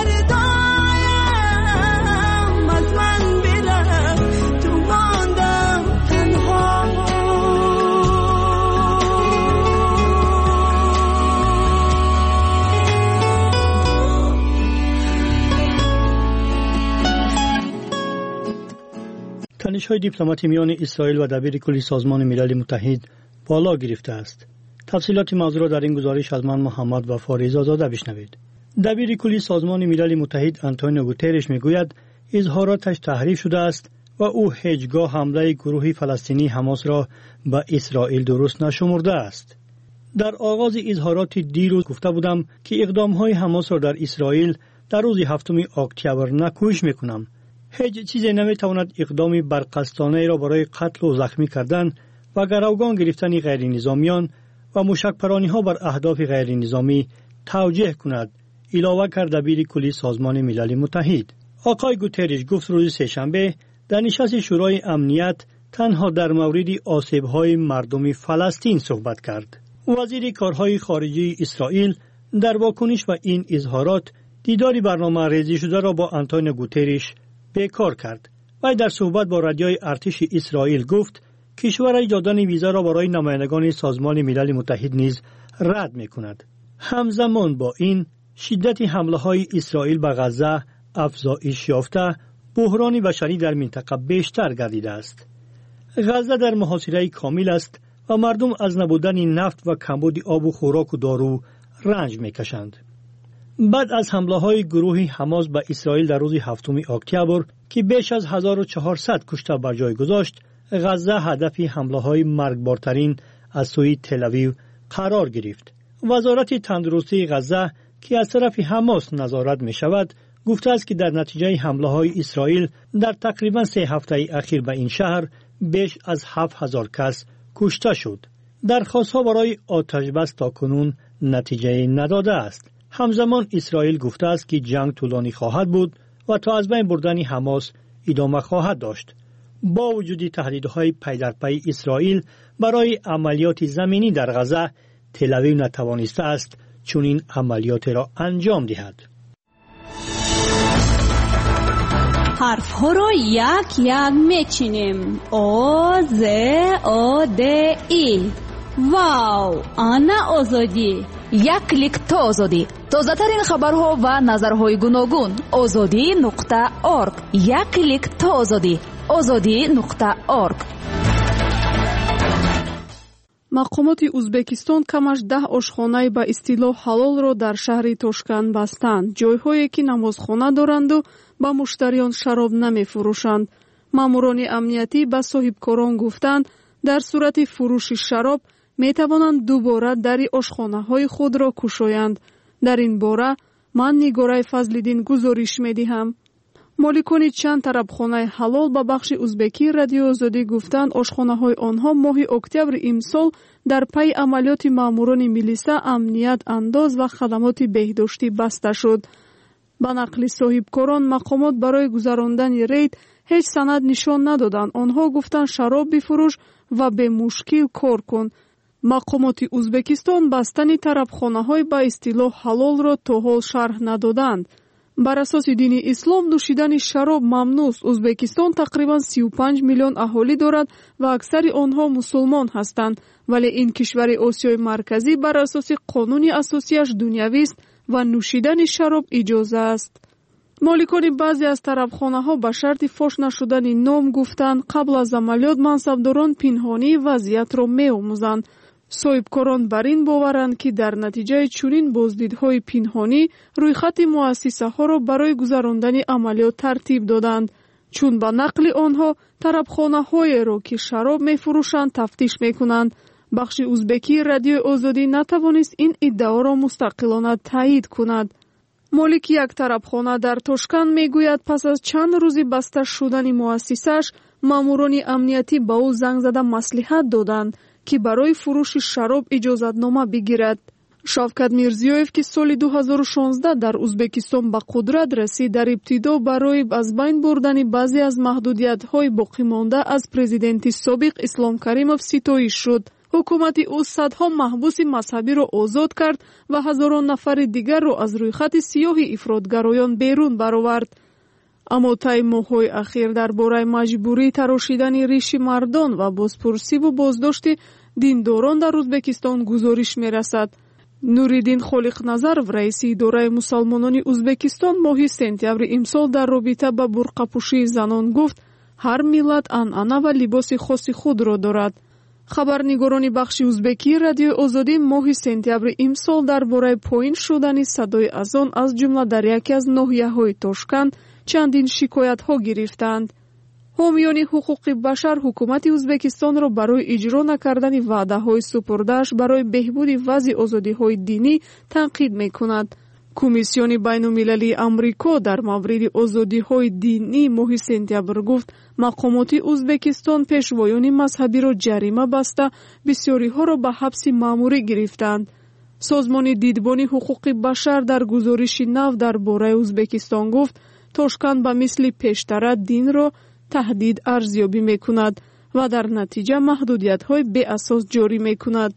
فردایم از من برم تو ماندم تنها تنش‌های دیپلماتی میان اسرائیل و دبیر کلی سازمان ملل متحد بالا گرفته است. تفصیلات موضوع را در این گزارش از من محمد وفا رضازاده بشنوید. دبیر کلی سازمان ملل متحد آنتونیو گوترش میگوید اظهاراتش تحریف شده است و او هیچگاه حمله گروه فلسطینی حماس را به اسرائیل درست نشمرده است. در آغاز اظهارات دیروز گفته بودم که اقدام‌های حماس را در اسرائیل در روز 7 اکتبر نکوش میکنم. هیچ چیزی نمیتواند اقدام برقصدانه را برای قتل و زخمی کردن و گروگان گرفتن غیر نظامیان و موشک‌پرانی ها بر اهداف غیر نظامی توجیه کند. علاوه کرد دبیر کلی سازمان ملل متحد. آقای گوترش گفت روز سه‌شنبه در نشست شورای امنیت تنها در مورد آسیب‌های مردم فلسطین صحبت کرد. وزیر کارهای خارجه اسرائیل در واکنش به این اظهارات دیداری برنامه‌ریزی شده را با آنتونیو گوترش بیکار کرد. وی در صحبت با رادیوی ارتش اسرائیل گفت کشورش دادن ویزا را برای نمایندگان سازمان ملل متحد نیز رد می‌کند. همزمان با این شدت حمله‌های اسرائیل به غزه افزایش یافته بحران بشری در منطقه بیشتر گردیده است. غزه در محاصره کامل است و مردم از نبودن نفت و کمبود آب و خوراک و دارو رنج می‌کشند. بعد از حمله‌های گروه حماس به اسرائیل در روز 7 اکتبر که بیش از 1400 کشته بر جای گذاشت، غزه هدف حمله‌های مرگبارترین از سوی تل‌آویو قرار گرفت. وزارت تندرستی غزه که از طرف حماس نظارت می‌شود، گفته است که در نتیجه حمله‌های اسرائیل در تقریباً 3 هفته اخیر به این شهر بیش از 7000 کس کشته شد. درخواست‌ها برای آتش‌بس تاکنون نتیجه نداده است. همزمان اسرائیل گفته است که جنگ طولانی خواهد بود و تا از بین بردن حماس ادامه خواهد داشت. با وجود تهدیدهای پی در پی اسرائیل برای عملیات زمینی در غزه، تل‌آویو نتوانسته است چون این عملیات را انجام دهد. حرف ها را یک یک میچینیم. آ ز آ د ای. واو، آنا آزادی. یک کلیک تا آزادی. تازه ترین خبرها و نظرهای گوناگون. azadi.org. یک کلیک تا آزادی. azadi.org. мақомоти ӯзбекистон камаш 10 ошхонаи ба истилоҳ ҳалолро дар шаҳри тошканд бастанд. ҷойҳое ки намозхона доранду ба муштариён шароб намефурӯшанд. маъмурони амниятӣ ба соҳибкорон гуфтанд, дар сурати фурӯши шароб метавонанд дубора дари ошхонаҳои худро кушоянд. дар ин бора ман Нигораи Фазлиддин гузориш медиҳам. моликони чанд тарабхонаи ҳалол ба бахши ӯзбекии радиои озодӣ гуфтанд, ошхонаҳои онҳо моҳи октябри имсол дар пайи амалиёти маъмурони милиса, амният, андоз ва хадамоти беҳдоштӣ баста шуд. ба нақли соҳибкорон, мақомот барои гузарондани рейд ҳеҷ санад нишон надоданд. онҳо гуфтанд шароб бифурӯш ва бемушкил кор кун. мақомоти ӯзбекистон бастани тарабхонаҳои ба истилоҳ ҳалолро то ҳол шарҳ надоданд. бар асоси дини ислом нӯшидани шароб мамнӯъ. ӯзбекистон тақрибан 35 миллион аҳолӣ дорад ва аксари онҳо мусулмон ҳастанд, вале ин кишвари осиёи марказӣ бар асоси қонуни асосияш дунявист ва нӯшидани шароб иҷоза аст. моликони баъзе аз тарабхонаҳо ба шарти фош нашудани ном гуфтанд қабл аз амалиёт мансабдорон пинҳонии вазъиятро меомӯзанд. соҳибкорон бар ин боваранд, ки дар натиҷаи чунин боздидҳои пинҳонӣ рӯйхати муассисаҳоро барои гузарондани амалиёт тартиб доданд. чун ба нақли онҳо тарабхонаҳоеро, ки шароб мефурӯшанд, тафтиш мекунанд. бахши ӯзбекии радиои озодӣ натавонист ин иддаоро мустақилона таъид кунад. молики як тарабхона дар Тошканд мегӯяд, пас аз чанд рӯзи баста шудани муассисааш, маъмурони амниятӣ ба ӯ занг зада маслиҳат доданд, ки барои фурӯши шароб иҷозатнома бигирад. шавкат мирзиёев, ки соли 2016 дар ӯзбекистон ба қудрат расид, дар ибтидо барои аз байн бурдани баъзе аз маҳдудиятҳои боқимонда аз президенти собиқ Ислом Каримов ситоиш шуд. ҳукумати ӯ садҳо маҳбуси мазҳабиро озод кард ва ҳазорон нафари дигарро аз рӯйхати сиёҳи ифротгароён берун баровард. аммо таи моҳҳои ахир дар бораи маҷбурии тарошидани риши мардон ва бозпурсиву боздошти диндорон дар Ӯзбекистон гузориш мерасад. Нуриддин Холиқназаров, раиси идораи мусалмонони Ӯзбекистон, моҳи сентябри имсол дар робита ба бурқапӯшии занон гуфт, ҳар миллат анъана ва либоси хоси худро дорад. хабарнигорони бахши ӯзбекии радиои озодӣ моҳи сентябри имсол дар бораи поин шудани садои азон аз ҷумла дар яке аз ноҳияҳои Тошканд чандин шикоятҳо гирифтанд. ҳомиёни ҳуқуқи башар ҳукумати Ӯзбекистонро барои иҷро накардани ваъдаҳои супурдааш барои беҳбуди вазъи озодиҳои динӣ танқид мекунад. комиссиони байнумилалии амрико дар мавриди озодиҳои динӣ моҳи сентябр гуфт, мақомоти Ӯзбекистон пешвоёни мазҳабиро ҷарима баста, бисёриҳоро ба ҳабси маъмурӣ гирифтанд. созмони дидбони ҳуқуқи башар дар гузориши нав дар бораи Ӯзбекистон гуфт, Тошканд ба мисли пештара динро таҳдид арзёбӣ мекунад ва дар натиҷа маҳдудиятҳои беасос ҷорӣ мекунад.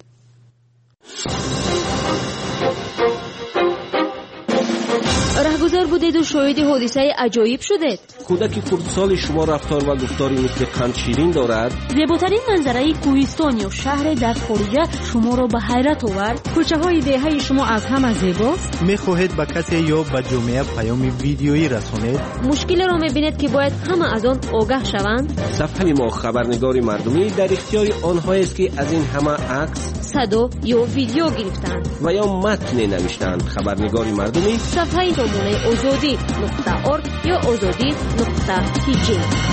раҳгузар будеду шоҳиди ҳодисаи аҷоиб шудед? кӯдаки хурдсоли шумо рафтор ва гуфтори мисли қандширин дорад? зеботарин манзараи кӯҳистон ё шаҳре дар хориҷа шуморо ба ҳайрат овард? кӯчаҳои деҳаи шумо аз ҳама зебост? мехоҳед ба касе ё ба ҷомеа паёми видеоӣ расонед? мушкилеро мебинед, ки бояд ҳама аз он огаҳ шаванд? сафҳаи мо хабарнигори мардумӣ дар ихтиёри онҳоест, ки аз ин ҳама акс, садо ё видео гирифтанд ва ё матне навиштанд. хабарнигори мардумӣ сафҳаи сомонаи озодӣ.орг ё озодӣ.tg.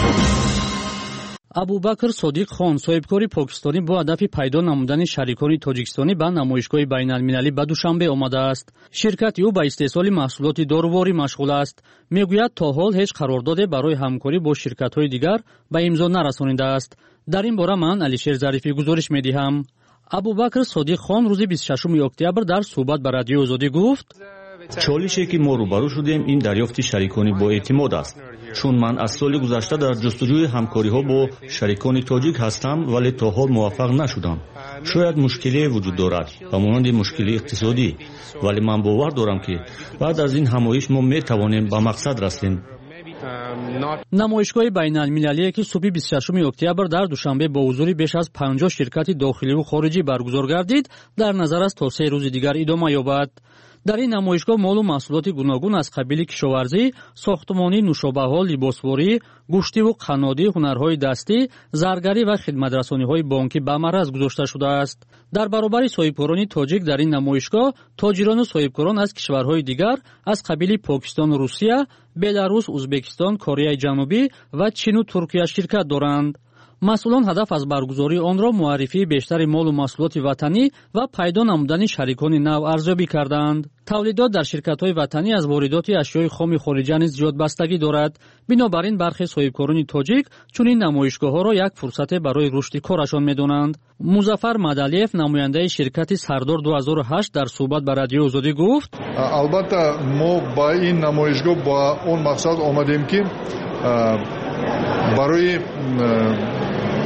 абубакр содиқ хон, соҳибкори покистонӣ, бо ҳадафи пайдо намудани шарикони тоҷикистонӣ ба намоишгоҳи байналмилалӣ ба Душанбе омадааст. ширкати ӯ ба истеҳсоли маҳсулоти доруворӣ машғул аст. мегӯяд то ҳол ҳеҷ қарордоде барои ҳамкорӣ бо ширкатҳои дигар ба имзо нарасонидааст. дар ин бора ман Алишер Зарифӣ гузориш медиҳам. абубакр содиқ хон рӯзи 26 октябр дар суҳбат ба радиои озодӣ гуфт: чолише ки мо рӯбарӯ шудем ин дарёфти шарикони боэътимод аст. чун ман аз соли гузашта дар ҷустуҷӯи ҳамкориҳо бо шарикони тоҷик ҳастам, вале то ҳол муваффақ нашудам. шояд мушкилие вуҷуд дорад ба монанди мушкилии иқтисодӣ, вале ман бовар дорам, ки баъд аз ин ҳамоиш мо метавонем ба мақсад расем. намоишгоҳи байналмилалие, ки субҳи 26 октябр дар Душанбе бо ҳузури беш аз 50 ширкати дохиливу хориҷӣ баргузор гардид, дар назар аст то 3 рӯзи дигар идома ёбад. дар ин намоишгоҳ молу маҳсулоти гуногун аз қабили кишоварзӣ, сохтмонӣ, нушобаҳо, либосворӣ, гӯштиву қаннодӣ, ҳунарҳои дастӣ, заргарӣ ва хидматрасониҳои бонкӣ ба мараз гузошта шудааст. дар баробари соҳибкорони тоҷик дар ин намоишгоҳ тоҷирону соҳибкорон аз кишварҳои дигар аз қабили Покистон, Русия, Беларус, Ӯзбекистон, Кореяи Ҷанубӣ ва Чину Туркия ширкат доранд. масъулон ҳадаф аз баргузории онро муаррифии бештари молу маҳсулоти ватанӣ ва пайдо намудани шарикони нав арзёбӣ карданд. тавлидот дар ширкатҳои ватанӣ аз воридоти ашёи хоми хориҷа низ зиёд бастагӣ дорад. бинобар ин бархе соҳибкорони тоҷик чунин намоишгоҳҳоро як фурсате барои рушди корашон медонанд. музаффар Мадалиев, намояндаи ширкати Сардор 2008 дар суҳбат ба радиои озодӣ гуфт: албатта мо ба ин намоишгоҳ ба он мақсад омадем, ки барои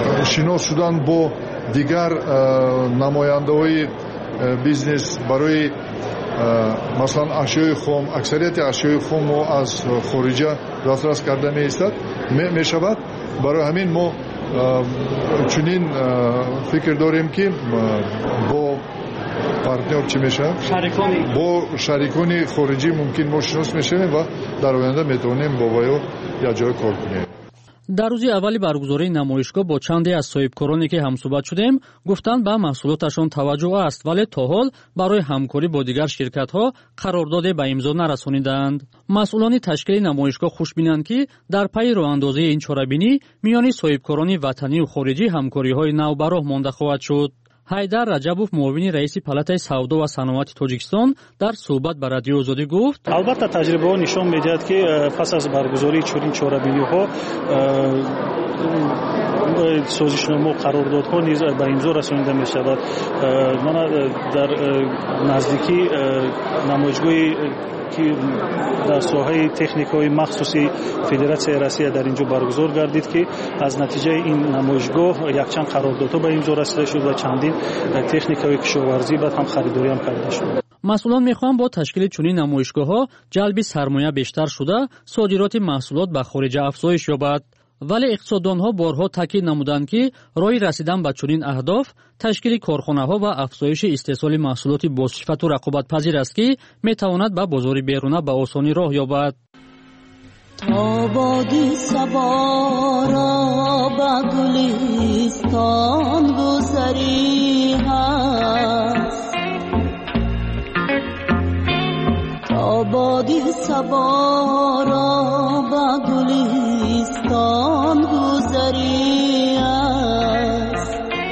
шинос шудан бо дигар намояндаҳои бизнес барои масалан ашёи хом, аксарияти ашёи хомо аз хориҷа дастрас карда меистад мешавад. барои ҳамин мо чунин фикр дорем ки бо партнер чӣ мешавад бо шарикони хориҷӣ мумкин мо шинос мешавем ва дар оянда метавонем бо ваё якҷоя кор кунем. дар рӯзи аввали баргузории намоишгоҳ бо чанде аз соҳибкороне ки ҳамсӯҳбат шудем гуфтанд ба маҳсулоташон таваҷҷӯҳ аст, вале то ҳол барои ҳамкорӣ бо дигар ширкатҳо қарордоде ба имзо нарасониданд. масъулони ташкили намоишгоҳ хушбинанд ки дар пайи роҳандозии ин чорабинӣ миёни соҳибкорони ватанию хориҷӣ ҳамкориҳои нав ба роҳ монда хоҳад шуд. ҳайдар раҷабов муовини раиси палатаи савдо ва саноати тоҷикистон дар суҳбат ба радиои озодӣ гуфт: албатта таҷрибаҳо нишон медиҳад ки пас аз баргузории чунин чорабиниҳо созишномо қарордодҳо низ ба имзо расонида мешавад. мана дар наздикӣ намоишгоҳи ки дар соҳаи техникаҳои махсуси Федератсияи Россия дар инҷо баргузор гардид ки аз натиҷаи ин намоишгоҳ якчанд қарордодҳо ба имзо расида шуд ва чандин техникаҳои кишоварзӣ баъд ҳам харидориам карда шуд. масъулон мехоҳанд бо ташкили чунин намоишгоҳҳо ҷалби сармоя бештар шуда содироти маҳсулот ба хориҷа афзоиш ёбад. вале иқтисоддонҳо борҳо таъкид намуданд ки роҳи расидан ба чунин аҳдоф ташкили корхонаҳо ва афзоиши истеҳсоли маҳсулоти босифату рақобатпазир аст ки метавонад ба бозори беруна ба осонӣ роҳ ёбад. тободи сабора ба гулистон гузари ҳаст тободи сабора ба гулистон гузари аст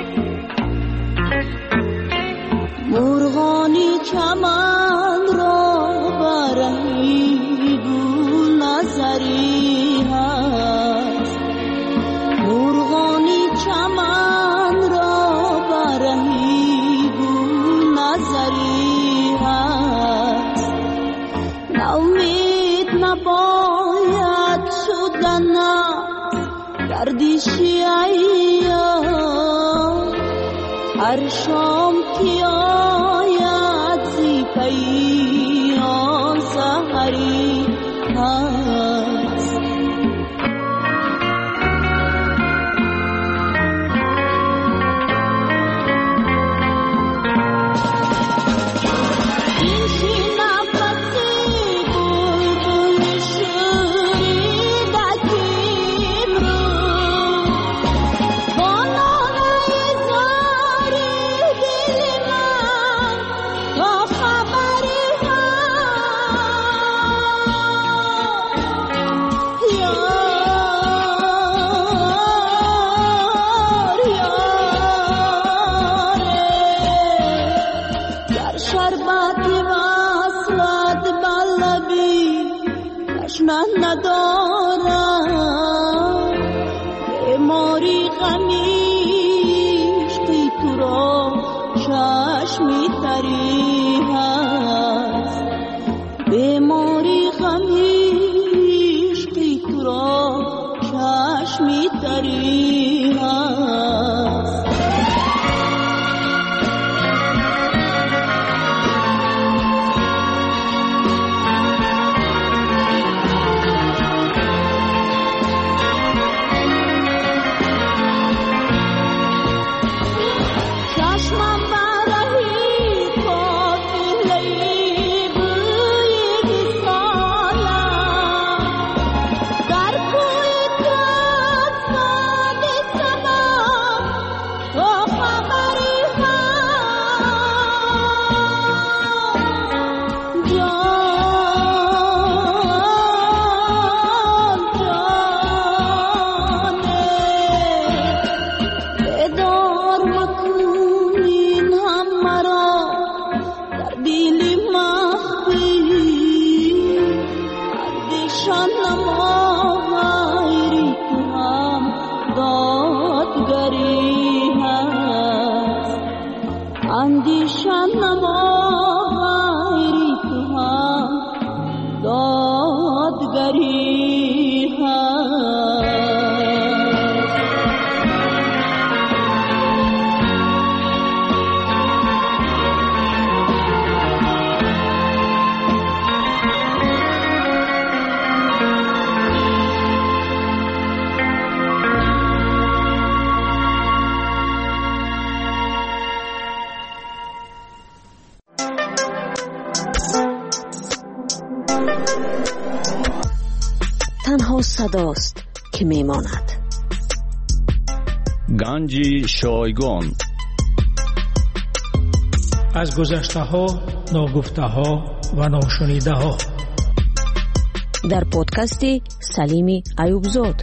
مرغانی چمن را برهی گل نظری هست مرغانی چمن را برهی گل نظری هست ناامید نباید شدن گردشی ایام هر شام که آید زی پیام سحری هست تنها صداست که میماند. گنج شایگان. از گذشته ها، ناگفته ها و ناشنیده ها. در پادکست سلیم ایوبزاد.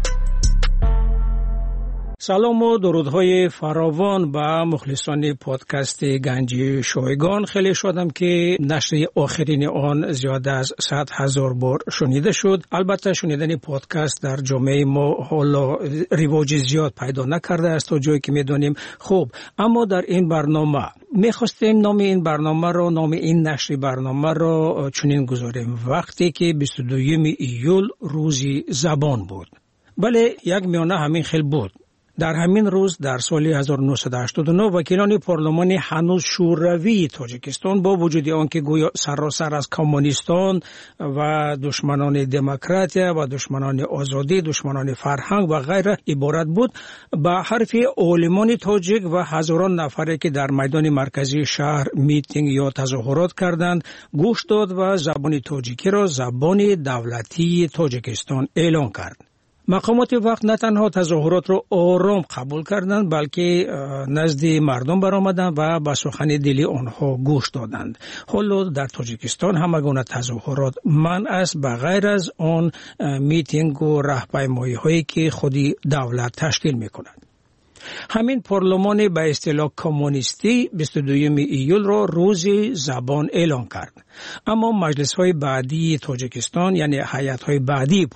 سلام و درودهای فراوان به مخلصان پادکست گنج شایگان. خیلی شدم که نشر آخرین آن زیاد از 100,000 بار شنیده شد. البته شنیدن پادکست در جامعه ما حالا رواج زیاد پیدا نکرده است تا جایی که میدونیم. خب اما در این برنامه میخواستیم نام این برنامه رو، نام این نشر برنامه رو چنین گذاریم: وقتی که 22 ایول روزی زبان بود. بله، یک میانه همین خیلی بود. در همین روز در سال 1989 وکیلان پارلمانی هنوز شوروی تاجیکستان با وجود آنکه گویا سراسر از کمونیستان و دشمنان دموکراتیا و دشمنان آزادی، دشمنان فرهنگ و غیره عبارت بود، با حرف عالمان تاجیک و هزاران نفری که در میدان مرکزی شهر میتینگ یا تظاهرات کردند گوش داد و زبان تاجیکی را زبان دولتی تاجیکستان اعلان کرد. مقامات وقت نه تنها تظاهرات را آرام قبول کردند بلکه نزد مردم برآمدند و به سخن دلی آنها گوش دادند. حالا در تاجیکستان همه گونه تظاهرات منع است به غیر از آن میتینگ و راهپیمایی هایی که خودی دولت تشکیل می‌کند. همین پارلمان به اصطلاح کمونیستی 22 ایول را روز زبان اعلان کرد. اما مجلس های بعدی تاجیکستان، یعنی هیئت های بعدی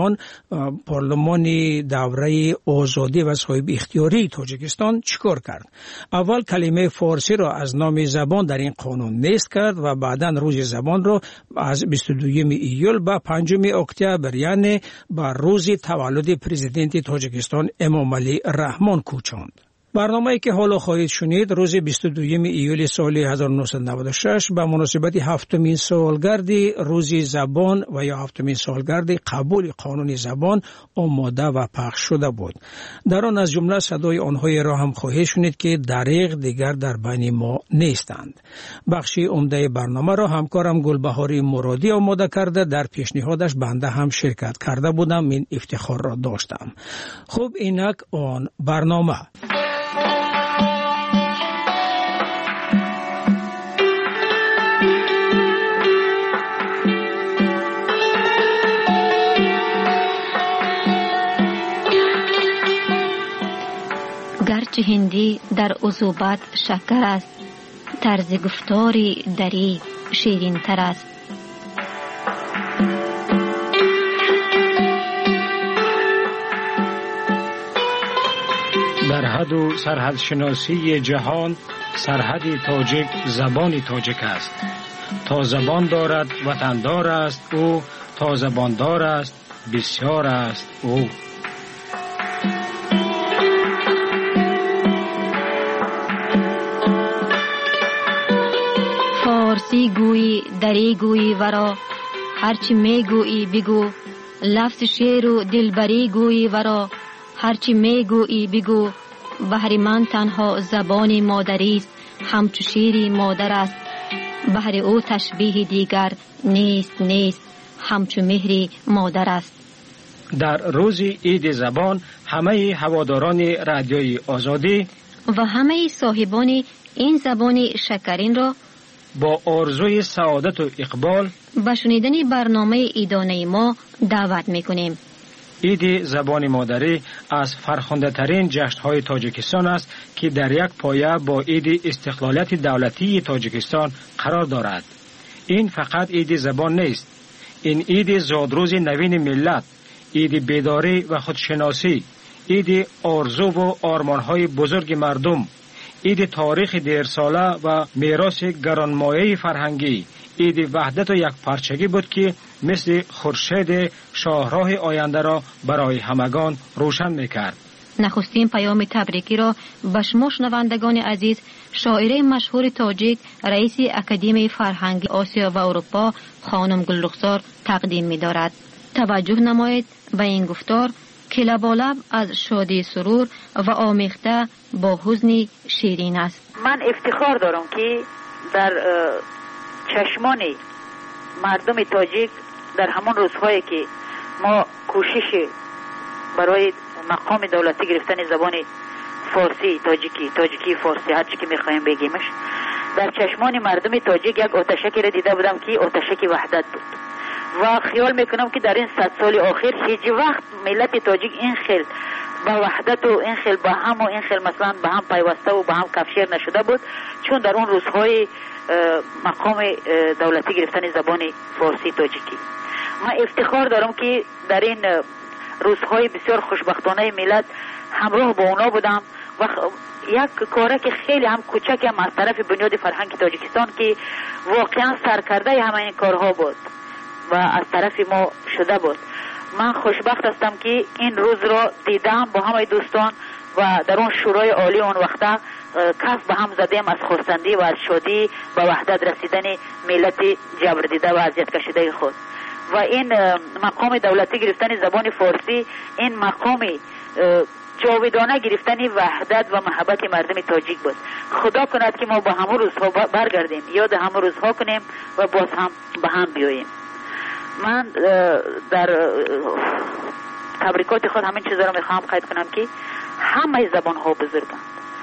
پارلمان دوره آزادی و صاحب اختیاری تاجیکستان چیکار کرد؟ اول کلمه فارسی را از نام زبان در این قانون نیست کرد و بعداً روز زبان را از 22 ایول به 5 اکتبر، یعنی بر روز تولد پرزیدنت تاجیکستان امام علی رحمان کوچاند. برنامه‌ای که حالا خواهید شنید روز 22 ایول سال 1996 به مناسبت 7مین سالگرد روز زبان و یا 7مین سالگرد قبول قانون زبان آماده و پخش شده بود. در آن از جمله صدای آنهایی را هم خواهید شنید که دریغ دیگر در بین ما نیستند. بخش عمده برنامه را همکارم گلبهاری مرادی آماده کرده، در پیشنهادش بنده هم شرکت کرده بودم، این افتخار را داشتم. خب اینک آن برنامه. گرچه هندی در عذوبت شکر است، طرز گفتاری دری شیرین تر است. در حد و سرحد شناسی جهان سرحد تاجیک زبان تاجیک است. تا زبان دارد وطندار است او، تا زبان دار است بسیار است او. فارسی گویی دری گویی ورا، هرچی می گویی بگو. لفظ شعر و دلبری گویی ورا، هرچی می گویی بگو. بهر من تنها زبان مادری است، همچو شیر مادر است. بهر او تشبیه دیگر نیست، همچو مهر مادر است. در روز عید زبان همه هواداران رادیوی آزادی و همه صاحبان این زبان شکرین را با آرزوی سعادت و اقبال به شنیدن برنامه عیدانه ما دعوت میکنیم. عید زبان مادری از فرخنده ترین جشن‌های تاجیکستان است که در یک پایه با عید استقلالیت دولتی تاجیکستان قرار دارد. این فقط عید زبان نیست، این عید زادروز نوین ملت، عید بیداری و خودشناسی، عید آرزو و آرمان‌های بزرگ مردم، عید تاریخ دیرساله و میراث گرانمایه فرهنگی، عید وحدت و یک پارچگی بود که مثل خورشید شاهراه آینده را برای همگان روشن میکرد. نخستین پیام تبریکی را به شما شنوندگان عزیز شاعره مشهور تاجیک، رئیس اکادمی فرهنگی آسیا و اروپا خانم گلرخسار تقدیم می‌دارد. توجه نمایید به این گفتار که لبالب از شادی سرور و آمیخته با حزن شیرین است. من افتخار دارم که در چشمان مردم تاجیک در همان روزهایی که ما کوشش برای مقام دولتی گرفتن زبان فارسی، تاجیکی فارسی، هر چی که میخوایم بگیمش، در چشمان مردم تاجیک یک آتشکی را دیده بودم که آتشک وحدت بود و خیال میکنم که در این 100 سال آخر هیچ وقت ملت تاجیک این خیل با وحدت و این خیل با هم و این خیل مثلا با هم پیوسته و با هم کفشیر نشده بود، چون در اون روزهای مقام دولتی گرفتن زبان فارسی تاجیکی. من افتخار دارم که در این روزهای بسیار خوشبختانه ملت همراه با اونا بودم و یک کاره که خیلی هم کوچک هم از طرف بنیاد فرهنگ تاجیکستان که واقعا سرکرده همه این کارها بود و از طرف ما شده بود. من خوشبخت هستم که این روز را دیدم با همه دوستان و در اون شورای عالی اون وقتا کف به هم زدیم از خرسندی و از شادی به وحدت رسیدن ملت جبر دیده و اذیت کشیده خود. و این مقام دولتی گرفتن زبان فارسی این مقام جاودانه گرفتن وحدت و محبت مردم تاجیک بود. خدا کند که ما با همون روزها برگردیم، یاد همون روزها کنیم و باز هم به هم بیاییم. من در تبریکات خود همین چیزا رو میخوام قید کنم که همه زبان ها بزرگند،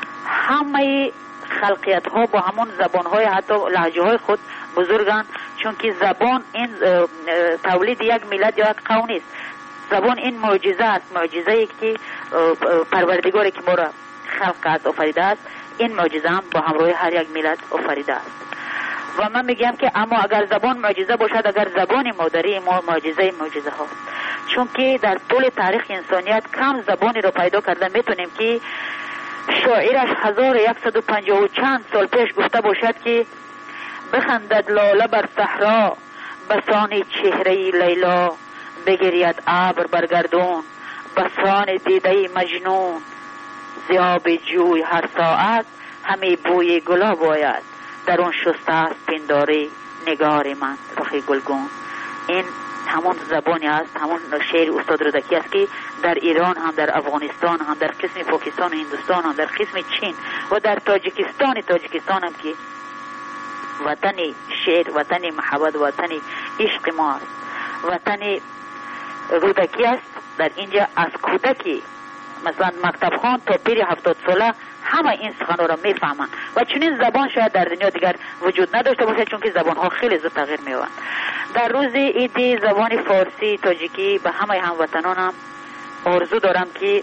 همه خلقیت ها با همون زبان های حتی لهجه های خود بزرگند، چون که زبان این تولید یک ملت یا یک قوم نیست. زبان این معجزه است، معجزه ای که پروردگاری که ما را خلق کرد آفریده است، این معجزه هم با همراه هر یک ملت آفریده است. و من میگم که اما اگر زبان معجزه باشد، اگر زبان مادری ما معجزه هاست، چون که در طول تاریخ انسانیت کم زبانی رو پیدا کرده میتونیم که شاعرش 1150 چند سال پیش گفته باشد که بخندد لاله بر صحرا بسان چهره لیلا، بگرید ابر بر گردون بسان دیده مجنون، زیاب جوی هر ساعت همه بوی گلاب آید، در اون شسته است پنداری نگار من رخ گلگون. این همون زبانی است، همون شعر استاد رودکی است که در ایران هم، در افغانستان هم، در قسم پاکستان و هندوستان هم، در قسم چین و در تاجیکستان هم که وطن شعر، وطن محبت، وطن عشق ما است، وطن رودکی است. در اینجا از کودکی مثلا مکتب خوان تا پیر 70 ساله همه این سخنها را میفهمند و چنین زبان شاید در دنیا دیگر وجود نداشته باشد، چون که زبان ها خیلی زود تغییر می‌یابند. در روز عید زبان فارسی تاجیکی به همه هموطنانم آرزو دارم که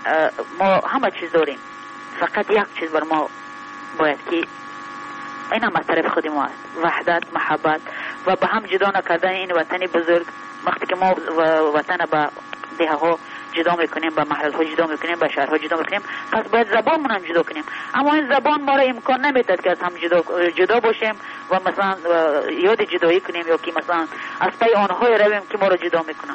ما همه چیز داریم، فقط یک چیز بر ما باید که این هم از طرف خود ما است، وحدت، محبت و به هم جدا نکردن این وطن بزرگ. وقتی که ما وطن به دیه ها جدا میکنیم، به محل ها جدا میکنیم، به شهرها جدا میکنیم، پس باید زبانمون هم جدا کنیم. اما این زبان ما را امکان نمیداد که از هم جدا باشیم و مثلا یاد جدایی کنیم یا که مثلا از پی آنهای رویم که ما را جدا میکنن.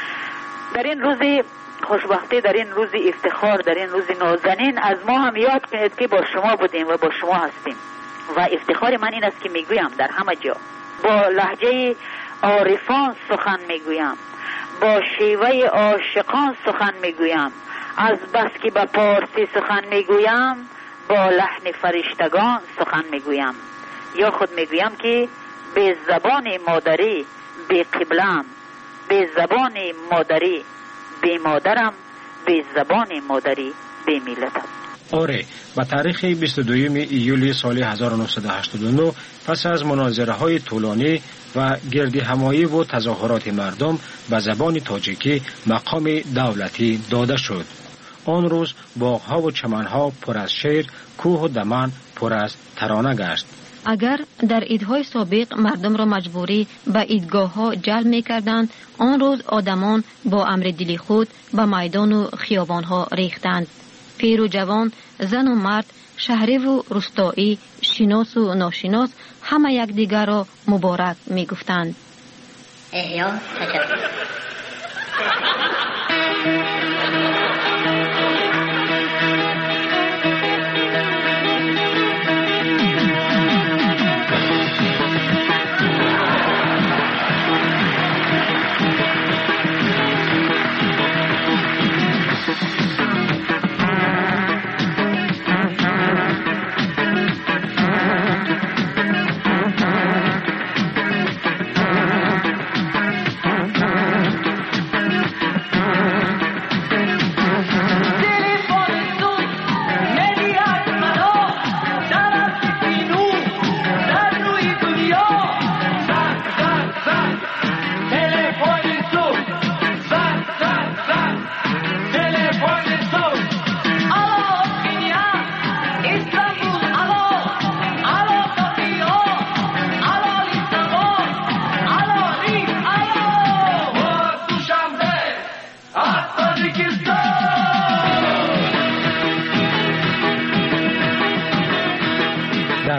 در این روز خوشبختی، در این روز افتخار، در این روز نازنین از ما هم یاد کنید که با شما بودیم و با شما هستیم. و افتخار من این است که میگویم در همه جا با لهجه عارفان سخن میگویم، با شیوه عاشقان سخن میگویم، از بس که به پارسی سخن میگویم با لحن فرشتگان سخن میگویم. یا خود میگویم که به زبان مادری به قبلم، به زبان مادری به مادرم، به زبان مادری به ملتم. آره، با تاریخ 22 ایولی سال 1989 پس از مناظره های طولانی و گردی همایی و تظاهرات مردم به زبان تاجیکی مقام دولتی داده شد. آن روز باغها و چمنها پر از شعر، کوه و دمن پر از ترانه گشت. اگر در عیدهای سابق مردم را مجبوری به عیدگاه ها جلب می کردند، آن روز آدمان با امر دلی خود به میدان و خیابان ها ریختند. پیر و جوان، زن و مرد، شهری و روستایی، شناس و ناشناس همه یکدیگر را مبارک می گفتند. احیا تجربه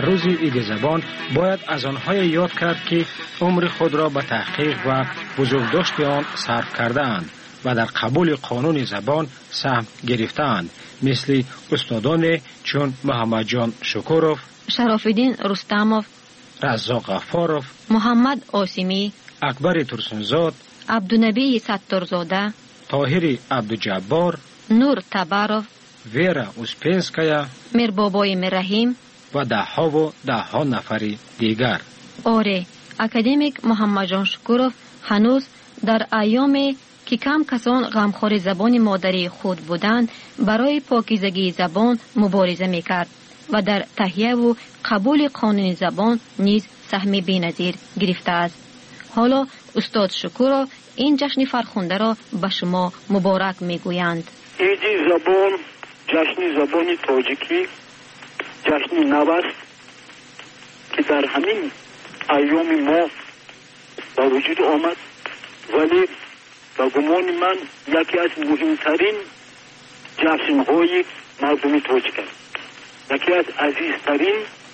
روز عید زبان باید از آنهای یاد کرد که عمر خود را به تحقیق و بزرگداشت آن صرف کرده‌اند و در قبول قانون زبان سهم گرفته‌اند، مثل استادان چون محمد جان شکوروف، شراف‌الدین رستموف، رزاق غفاروف، محمد آسیمی، اکبر ترسنزاد، عبدالنبی ستارزاده، طاهر عبدالجبار، نور تباروف، ویرا اوسپنسکایا، میربابای مرحیم و ده نفری دیگر. آره، اکادمیک محمد جان شکوروف هنوز در ایامی که کم کسان غمخوار زبان مادری خود بودند برای پاکیزگی زبان مبارزه میکرد و در تهیه و قبول قانون زبان نیز سهم بی‌نظیر گرفته است. حالا استاد شکوروف این جشن فرخنده را به شما مبارک میگویند. عید زبان، جشن زبان تاجیکی، جشن نو است که در همین ایام ما به وجود آمد، ولی به گمان من یکی از مهمترین جشن‌های مردم تاجیک است، یکی از عزیزترین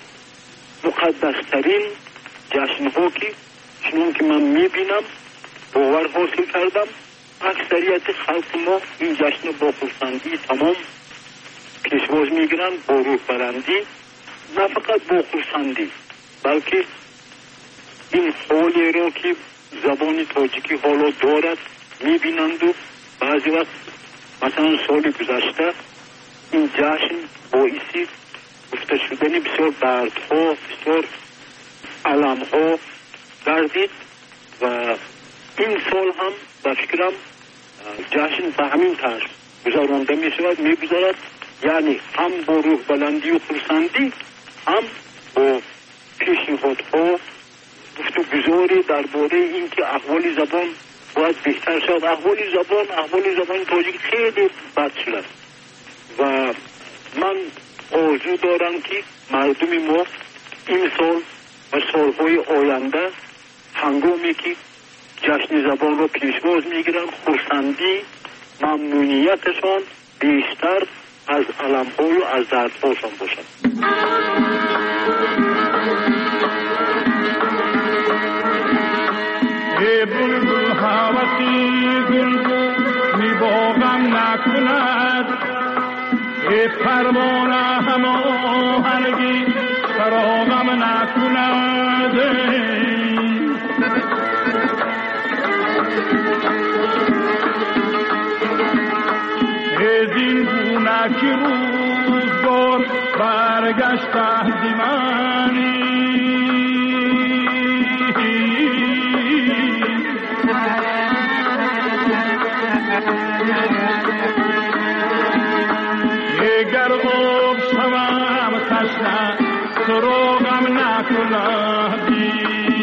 مقدسترین جشن‌ها که چنون که من میبینم باور حاصل کردم اکثریت خلق ما این جشن با خرسندی تمام پیشواز میگیرند، با روح برندی، نه فقط با خرسندی بلکه این حالی را که زبان تاجیکی حالا دارد میبینند و بعضی وقت مثلا سال گذشته این جشن باعثی گفته شدن بسیار دردها، بسیار علمها گردید و این سال هم به فکرم جشن به همین طرز گذرانده میگذارد، یعنی هم با روح بلندی و خرسندی، هم با پیشنهادها گفتگوزاری درباره اینکه احوال زبان باید بهتر شد. احوال زبان تاجیک خیلی بد شده و من آرزو دارم که مردم ما این سال و سالهای آینده هنگامی که جشن زبان را پیشواز میگیرن خرسندی، ممنونیتشان بیشتر از علم‌های و از دردهاشان باشد. ای بلبل هوسی گل میباغم نکند، ای پروانه هماهنگی فراغم نکند، ای زین گونه که روزگار برگشته دیمانی، اگر خوب شوم خشم سراغم نکندی.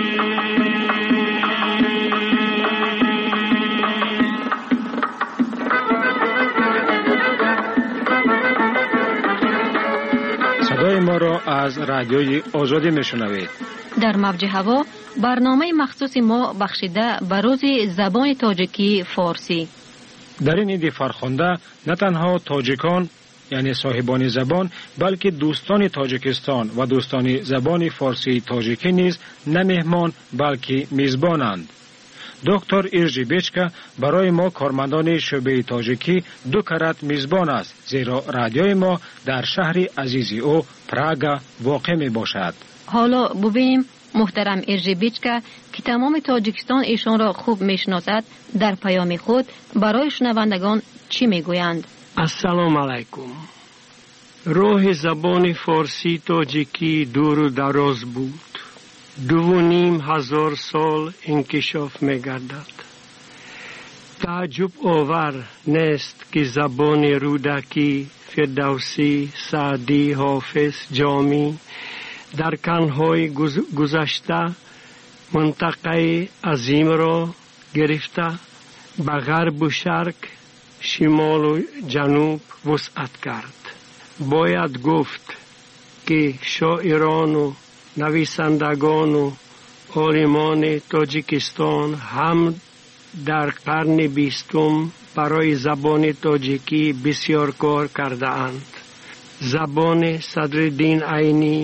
صدای ما را از رادیوی آزادی میشنوید. در موج هوا برنامه مخصوص ما بخشیده به روز زبان تاجیکی فارسی. در این عید فرخنده نه تنها تاجیکان یعنی صاحبان زبان بلکه دوستان تاجیکستان و دوستان زبان فارسی تاجیکی نیز نه مهمان بلکه میزبانند. دکتر ایرجی بیچکا برای ما کارمندان شعبه تاجیکی 2 کرات میزبان است، زیرا رادیوی ما در شهر عزیزی او پراگا واقع می باشد. حالا ببینیم محترم ایرجی بیچکا که تمام تاجیکستان ایشان را خوب میشناسد در پیام خود برای شنوندگان چی میگویند؟ السلام علیکم. راه زبان فارسی تاجیکی دور و دراز بود. 2,500 سال انکشاف می‌گردد. تعجب آور نیست که زبان رودکی، فردوسی، سعدی، حافظ، جامی در قرن‌های گذشته منطقه عظیم را گرفته به غرب و شرق، شمال و جنوب وسعت کرد. باید گفت که شاعران و نویسندگان و عالمان تاجیکستان هم در قرن 20 برای زبان تاجیکی بسیار کار کرده اند. زبان صدرالدین عینی،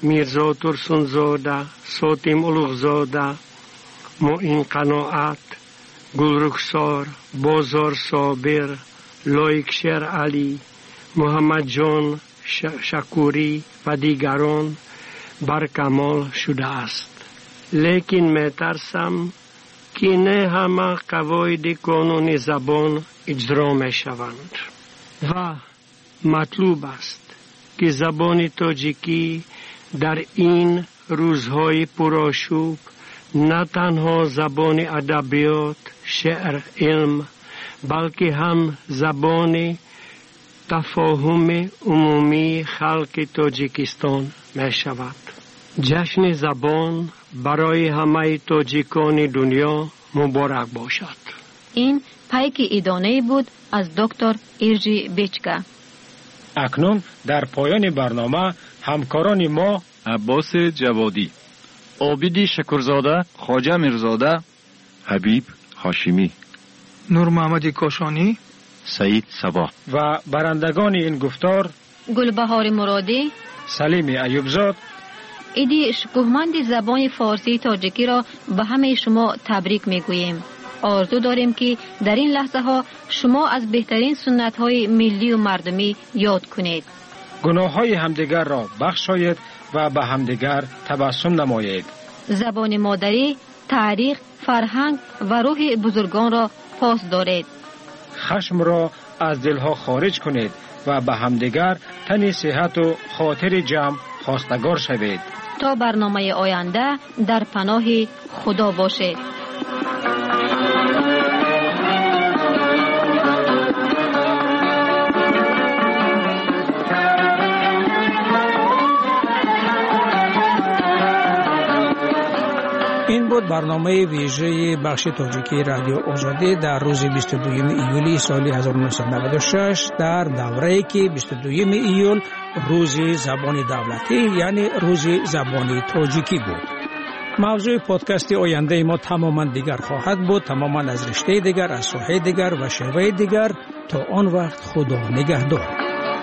میرزا ترسونزاده، ساتیم اولوغزاده، معین قناعت، گلرخسار، بازار صابر، لایکشر علی، محمد جان شکوری و دیگران برکمال شده است. لیکن می ترسم که نه همه قواعد قانون زبان اجرا می شوند و مطلوب است که زبان تاجیکی در این روزهای پرآشوب نه تنها زبان ادبیات، شعر، علم، بلکه هم زبان تفاهم عمومی خلق تاجیکستان می شود. جشن زبان برای همه تاجیکان دنیا مبارک باشد. این پیک ادانه بود از دکتر ایرجی بیچکا. اکنون در پایان برنامه همکاران ما عباس جوادی، عابدی شکرزاده، خواجه میرزاده، حبیب هاشمی، نور محمد کاشانی، سعید صبا و برندگان این گفتار گلبهار مرادی، سلیم ایوبزاد، ایدی شکوهمند زبان فارسی تاجیکی را به همه شما تبریک میگوییم. آرزو داریم که در این لحظه ها شما از بهترین سنت های ملی و مردمی یاد کنید. گناه های همدیگر را بخشایید و به همدیگر تبسم نمایید. زبان مادری، تاریخ، فرهنگ و روح بزرگان را پاس دارید. خشم را از دلها خارج کنید و به همدیگر تن صحت و خاطر جمع خواستگار شوید. تا برنامه آینده در پناه خدا باشید. این بود برنامه ویژه بخش تاجیکی رادیو آزادی در روز 22 ایولی سال 1996 در دوره‌ای که 22 ایول روز زبان دولتی یعنی روز زبان تاجیکی بود. موضوع پادکست آینده ما تماما دیگر خواهد بود، تماما از رشته دیگر، از ساحه دیگر و شیوه دیگر. تا آن وقت خدا نگهدار.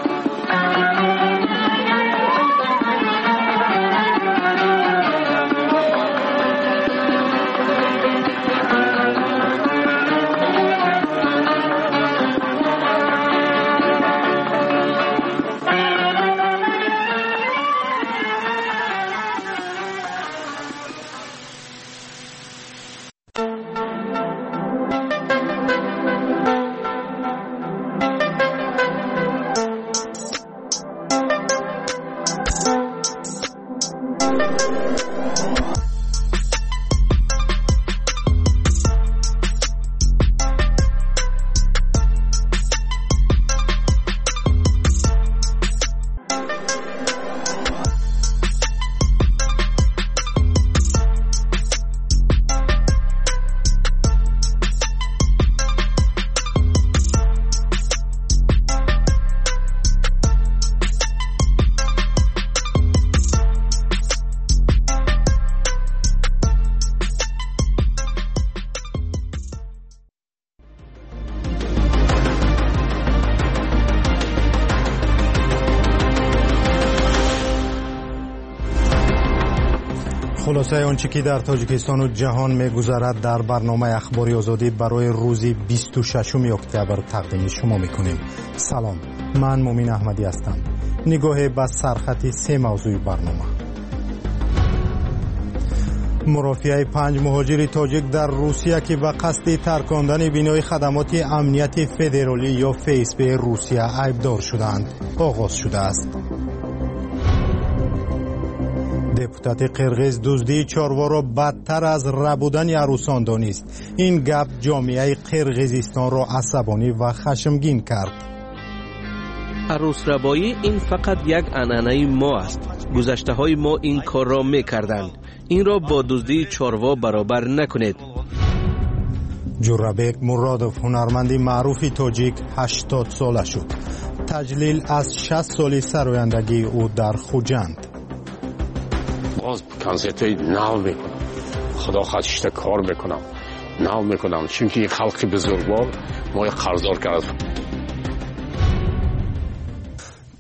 خلاصه آنچه که در تاجیکستان و جهان می‌گذرد در برنامه اخباری آزادی برای روز 26 اکتبر تقدیم شما می‌کنیم. سلام، من مومین احمدی هستم. نگاه به سرخط 3 موضوع برنامه. مرافعه 5 مهاجر تاجیک در روسیه که به قصد ترکاندن بنای خدمات امنیت فدرالی یا فیسب روسیه عیبدار شدند آغاز شده است. دپوتات قرغیز دزدی چاروا را بدتر از ربودن عروسان دانست. این گپ جامعه قرغیزستان را عصبانی و خشمگین کرد. عروس ربایی این فقط یک عنعنه ما است. گذشته های ما این کار را می کردند. این را با دزدی چاروا برابر نکنید. جورابک مرادوف هنرمندی معروف تاجیک 80 ساله شد. تجلیل از 60 سالی سرآیندگی او در خوجند. باز کنسرت‌های نو میکنم، خدا خواهد کار میکنم، نو میکنم، چون که این خلق بزرگوار ما قرضدار کرد.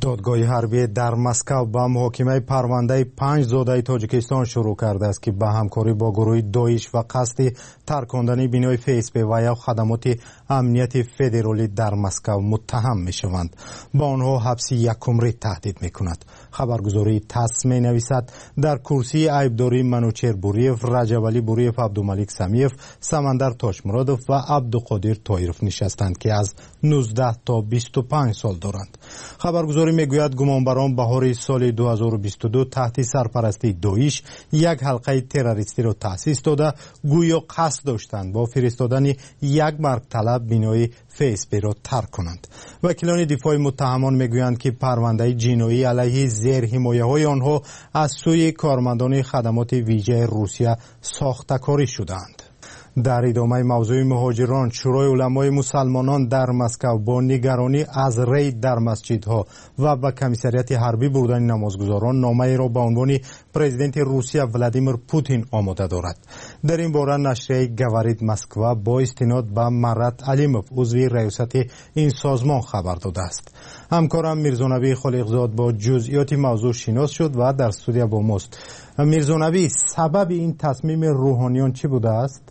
دادگاه حربی در مسکو با محاکمه پرونده 5 زاده تاجیکستان شروع کرده است که به همکاری با گروه داعش و قصد ترکاندن بنای فسب و یا خدمات امنیت فدرالی در مسکو متهم می شوند. با آنها حبس 1 عمری تهدید می کند. خبرگزاری تاس می نویسد در کرسی عیبداری منوچهر بوریف، رجب علی بوریف، عبدالملک سمیف، سمندر تاشمرادوف و عبدالقادر طایروف نشستند که از 19 تا 25 سال دارند. خبرگزاری میگوید گمانبران بهار سال 2022 تحت سرپرستی داعش یک حلقه تروریستی را تأسیس داده گویا قصد داشتند با فرستادن یک مرگ طلب بنای فسب را ترک کنند. وکیلان دفاع متهمان میگویند که پرونده جنایی علیه زیر حمایه های آنها از سوی کارمندان خدمات ویژه روسیه ساخته‌کاری شدند. در ادامه موضوع مهاجران، شورای علمای مسلمانان در مسکو با نگرانی از رید در مسجدها و به کمیسریت حربی بردن نمازگزاران نامه‌ای را به عنوان پرزیدنت روسیه ولادیمیر پوتین آماده دارد. در این باره نشریه گوارید مسکو با استناد به مرات علیموف عضو ریاست این سازمان خبر داده است. همکارم میرزانبی خالقزاد با جزئیات موضوع شناس شد و در استودیو با ماست. میرزانبی، سبب این تصمیم روحانیان چی بوده است؟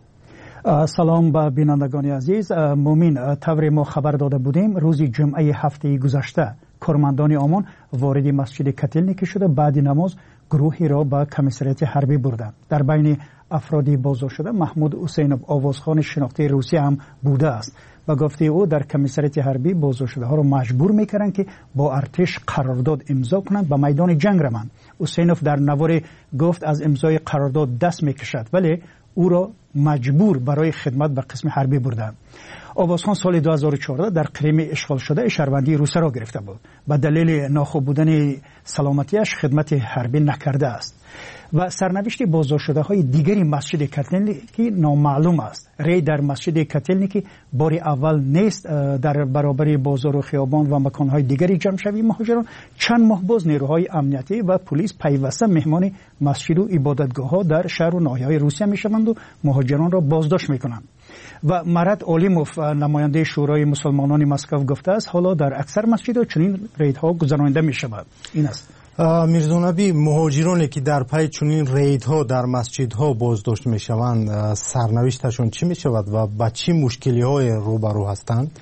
سلام به بینندگان عزیز. مومین، طوری ما خبر داده بودیم روز جمعه هفته گذشته کارمندان آمان وارد مسجد کتلنیکی شده. بعد نماز گروهی را به کمیسریت حربی بردند. در بین افرادی بازداشت شده محمود حسینوف، آوازخوان شناخته روسیه هم بوده است و گفته او در کمیسریت حربی بازداشت شده ها را مجبور میکردند که با ارتش قرارداد امضا کنند به میدان جنگ روند. حسینوف در نوار گفت از امضای قرارداد دست میکشد ولی او را مجبور برای خدمت به قسم حربی بردند. آوازخان سال 2014 در کریم اشغال شده شهروندی روسیه را گرفته بود. به دلیل ناخوب بودن سلامتیش خدمت حربی نکرده است و سرنوشت بازداشت شده های دیگری مسجد کتلنیکی نامعلوم است. ری در مسجد کتلنیکی بار اول نیست. در برابر بازار و خیابان و مکانهای دیگری جمع شوی مهاجران چند ماه باز نیروهای امنیتی و پلیس پیوسته مهمان مسجد و عبادتگاه ها در شهر و ناحیه‌های روسیه میشوند و مهاجران را بازداشت میکنند. و مرات علیموف، نماینده شورای مسلمانان مسکو، گفته است حالا در اکثر مسجدها چنین ریدها گذرانده می شود. این است. میرزانبی، مهاجرانی که در پی چنین ریدها در مسجدها بازداشت می شوند سرنوشتشون چی می شود و با چه مشکلی های روبرو هستند؟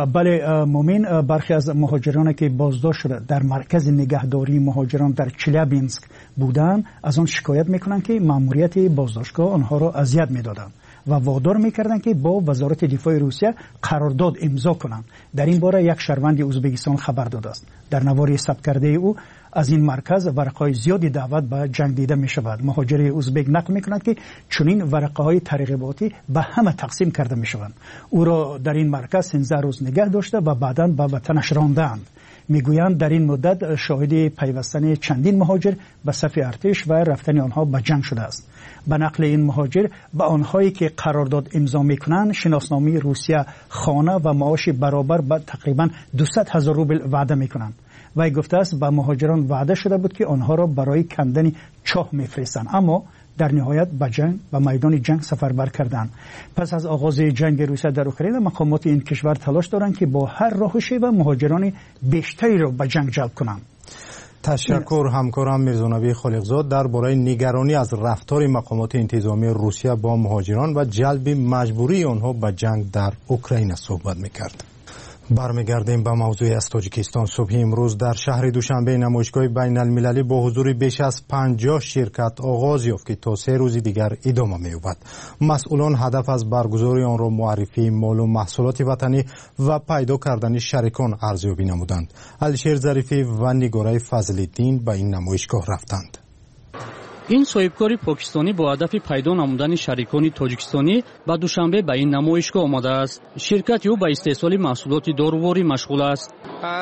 بله مومین، برخی از مهاجرانی که بازداشت شده در مرکز نگهداری مهاجران در چلیابینسک بودند از آن شکایت میکنند که ماموریت بازداشتگاه آنها را اذیت میدادند و وادار میکردند که با وزارت دفاع روسیه قرارداد امضا کنند. در این باره یک شهروند ازبکستان خبر داده است. در نواری ثبت کرده او از این مرکز ورقه‌های زیادی دعوت به جنگ دیده می شود. مهاجر ازبک نقل می کند که چنین ورقه‌های ترغیباتی به همه تقسیم کرده می شوند. او را در این مرکز 13 روز نگه داشته و بعداً به وطنش راندند. میگویند در این مدت شاهد پیوستن چندین مهاجر به صف ارتش و رفتن آنها به جنگ شده است. به نقل این مهاجر به آنهایی که قرارداد امضا میکنند شناسنامه روسیه، خانه و معاش برابر به تقریبا 200,000 روبل وعده میکنند. وی گفته است به مهاجران وعده شده بود که آنها را برای کندن چاه میفرستند، اما در نهایت به میدان جنگ سفربر کردند. پس از آغاز جنگ روسیه در اوکراین مقامات این کشور تلاش دارند که با هر راه و شیوه مهاجران بیشتری را به جنگ جلب کنند. تشکر همکارم میرزانبی خالقزاد درباره نگرانی از رفتار مقامات انتظامی روسیه با مهاجران و جلب مجبوری آنها به جنگ در اوکراین صحبت میکرد. برمیگردیم به موضوع از تاجیکستان. صبح امروز در شهر دوشنبه نمایشگاه بین المللی با حضور بیش از 50 شرکت آغاز یافت که تا 3 روز دیگر ادامه می‌یابد. مسئولان هدف از برگزاری آن را معرفی مال و محصولات وطنی و پیدا کردن شریکان ارزیابی نمودند. علیشیر ظریفی و نگاره فضل‌الدین به این نمایشگاه رفتند. این صاحبکاری پاکستانی با هدف پیدا نمودن شریکان تاجیکستانی با دوشنبه به این نمایشگاه آمده است. شرکت او به استحصال محصولات داروواری مشغول است.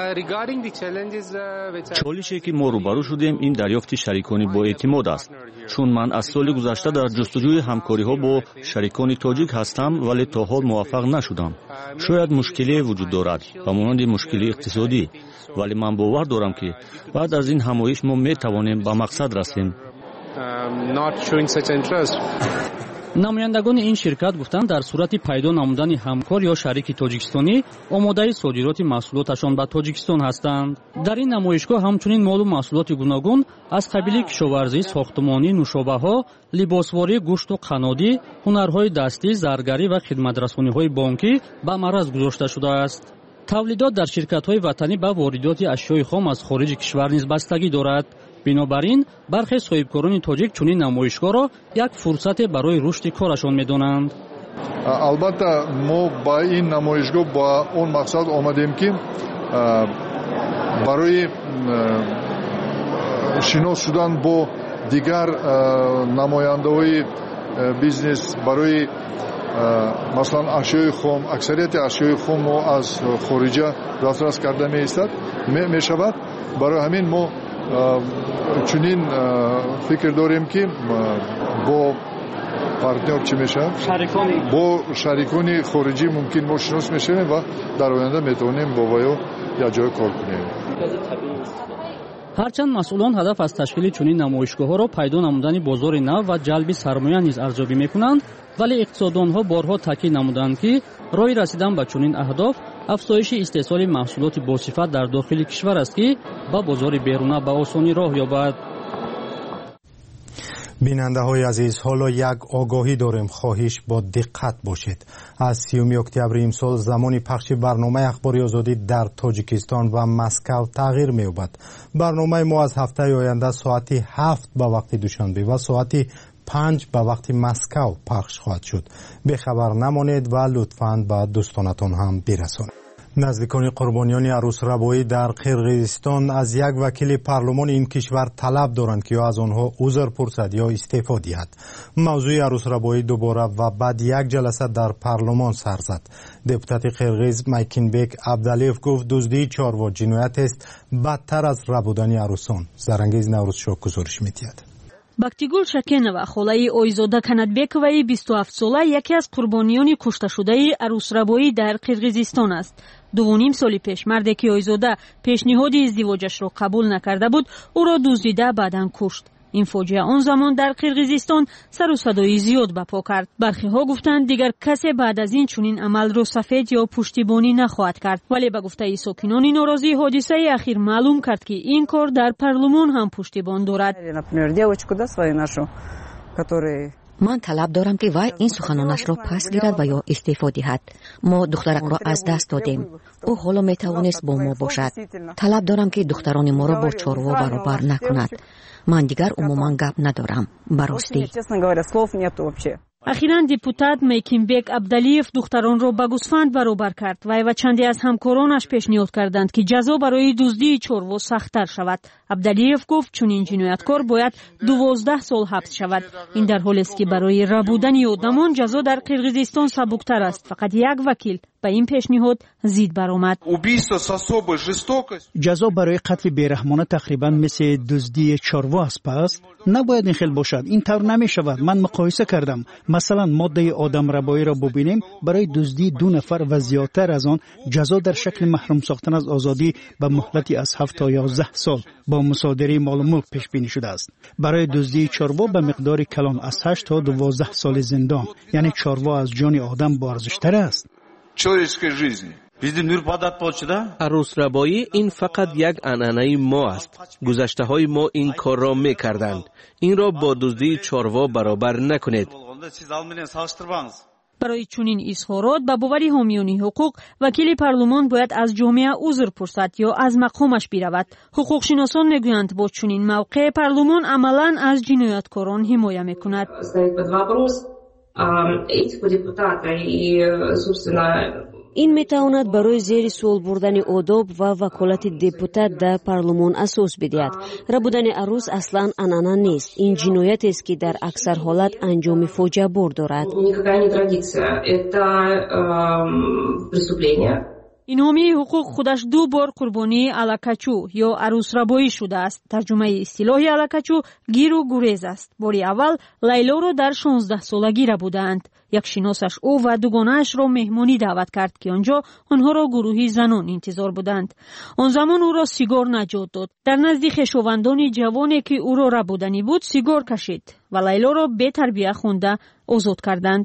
چالشی که ما روبرو شدیم این دریافت شریکانی با اعتماد است. چون من از سال گذشته در جستجوی همکاری ها با شریکان تاجیک هستم ولی تا حال موفق نشدم. شاید مشکلی وجود دارد و مانند مشکلی اقتصادی، ولی من باور دارم که بعد از این همایش ما می توانیم به مقصد رسیم. намояндагони ин ширкат гуфтанд дар сурати пайдо намудани ҳамкор ё шарики тоҷикистонӣ омодаи содироти маҳсулоташон ба тоҷикистон ҳастанд. дар ин намоишгоҳ ҳамчунин молу маҳсулоти гуногун аз қабили кишоварзӣ, сохтмонӣ, нушобаҳо, либосворӣ, гӯшту қанодӣ, ҳунарҳои дастӣ, заргарӣ ва хидматрасониҳои бонкӣ ба мараз гузошта шудааст. тавлидот дар ширкатҳои ватанӣ ба воридоти ашёи хом аз хориҷи кишвар низ бастагӣ дорад. бинобар ин бархе соҳибкорони тоҷик чунин намоишгоҳро як фурсате барои рушди корашон медонанд. албатта мо ба ин намоишгоҳ ба он мақсад омадем ки барои шинос шудан бо дигар намояндаҳои бизнес, барои масалан ашёи хом, аксарияти ашёи хом мо аз хориҷа дастрас карда мешавад. барои ҳамин мо чунин фикр дорем ки бо партнёр чӣ мешавад, бо шарикони хориҷӣ мумкин мо шинос мешавем ва дар оянда метавонем бо ваё якҷоя кор кунем. ҳарчанд масъулон ҳадаф аз ташкили чунин намоишгоҳҳоро пайдо намудани бозори нав ва ҷалби сармоя низ арзёбӣ мекунанд, вале иқтисоддонҳо борҳо таъкид намуданд ки роҳи расидан ба чунин аҳдоф афзоиши истеҳсоли маҳсулоти босифат дар дохили кишвар аст ки ба бозори беруна ба осонӣ роҳ ёбад. бинандаҳои азиз, ҳоло як огоҳӣ дорем, хоҳиш бо диққат бошед. аз 30 октябри имсол замони пахши барномаи ахбори озодӣ дар тоҷикистон ва Москав тағйир меёбад. барномаи мо аз ҳафтаи оянда соати 7 ба вақти душанбе ва соати 5 ба вақти Москав пахш хоҳад шуд. бехабар намонед ва лутфан ба дӯстонатон ҳам бирасонед. наздикони қурбониёни арӯсрабоӣ дар қирғизистон аз як вакили парлумони ин кишвар талаб доранд ки ё аз онҳо узр пурсад ё истеъфо диҳад. мавзӯи арӯсрабоӣ дубора ва баъд як ҷаласа дар парлумон сар зад. депутати қирғиз Майкинбек Абдалиев гуфт дуздии чорво ҷиноятест бадтар аз рабудани арӯсон. Зарангез Наврӯзшоҳ гузориш медиҳад. бактигул шакенова холаи ойзода канатбековаи 27 сола яке аз қурбониёни кушташудаи арӯсрабоӣ дар қирғизистон аст. 2.5 соли пеш марде ки ойзода пешниҳоди издивоҷашро қабул накарда буд, ӯро дуздида баъдан кушт. ин фоҷиа он замон дар қирғизистон сару садои зиёд бапо кард. бархеҳо гуфтанд дигар касе баъд аз ин чунин амалро сафед ё пуштибонӣ нахоҳад кард. вале ба гуфтаи сокинони норозӣ ҳодисаи ахир маълум кард ки ин кор дар парлумон ҳам пуштибон дорад. ман талаб дорам ки вай ин суханонашро пас гирад ва ё истеъфо диҳад. мо духтаракро аз даст додем. ӯ ҳоло метавонист бо мо бошад. талаб дорам ки духтарони моро бо чорво баробар накунад. ман дигар умуман гап надорам. баростӣ ахиран депутат Майкинбек Абдалиев духтаронро ба гӯсфанд баробар кард. вай ва чанде аз ҳамкоронаш пешниҳод карданд ки ҷазо барои дуздии чорво сахттар шавад. Абдалиев гуфт чунин ҷинояткор бояд 12 сол ҳабс шавад. ин дар ҳолест ки барои рабудани одамон ҷазо дар қирғизистон сабуктар аст. фақат як вакил ба ин пешниҳод зид баромад. ҷазо барои қатли бераҳмона тақрибан мисли дуздии чорво аст. пас набояд ин хел бошад. ин тавр намешавад. ман муқоиса кардам. масалан моддаи одамрабоиро бубинем, барои дуздии 2 нафар ва зиёдтар аз он ҷазо дар шакли маҳрум сохтан аз озодӣ ба муҳлати аз 7 то 11 сол бо мусодираи молу мулк пешбинӣ шудааст. барои дуздии чорво ба миқдори калон аз 8 то 12 соли зиндон. яъне чорво аз ҷони одам бо арзиштар аст. арӯсрабоӣ ин фақат як анъанаи мо аст. гузаштаҳои мо ин корро мекарданд. инро бо дуздии чорво баробар накунед. барои чунин изҳорот ба бовари ҳомиёни ҳуқуқ вакили парлумон бояд аз ҷомеа узр пурсад ё аз мақомаш биравад. ҳуқуқшиносон мегӯянд бо чунин мавқеъ парлумон амалан аз ҷинояткорон ҳимоя мекунад. ин метавонад барои зери суол бурдани одоб ва ваколати депутат дар парлумон асос бидиҳад. рабудани арӯс аслан анъана нест. ин ҷиноятест ки дар аксар ҳолат анҷоми фоҷиъабор дорад. ин ҳомии ҳуқуқ худаш 2 бор қурбонии алакачӯ ё арӯсрабоӣ шудааст. тарҷумаи истилоҳи алакачӯ гиру гурез аст. бори аввал лайлоро дар 16 солагӣ рабудаанд. یک شناسش او و دوگانه‌اش را مهمانی دعوت کرد که آنجا آنها را گروهی زنان انتظار بودند. آن زمان او را سیگار نجات داد. در نزد خویشاوندان جوانی که او را ربودنی بود سیگار کشید و لیلا را بی تربیه خونده آزاد کردند.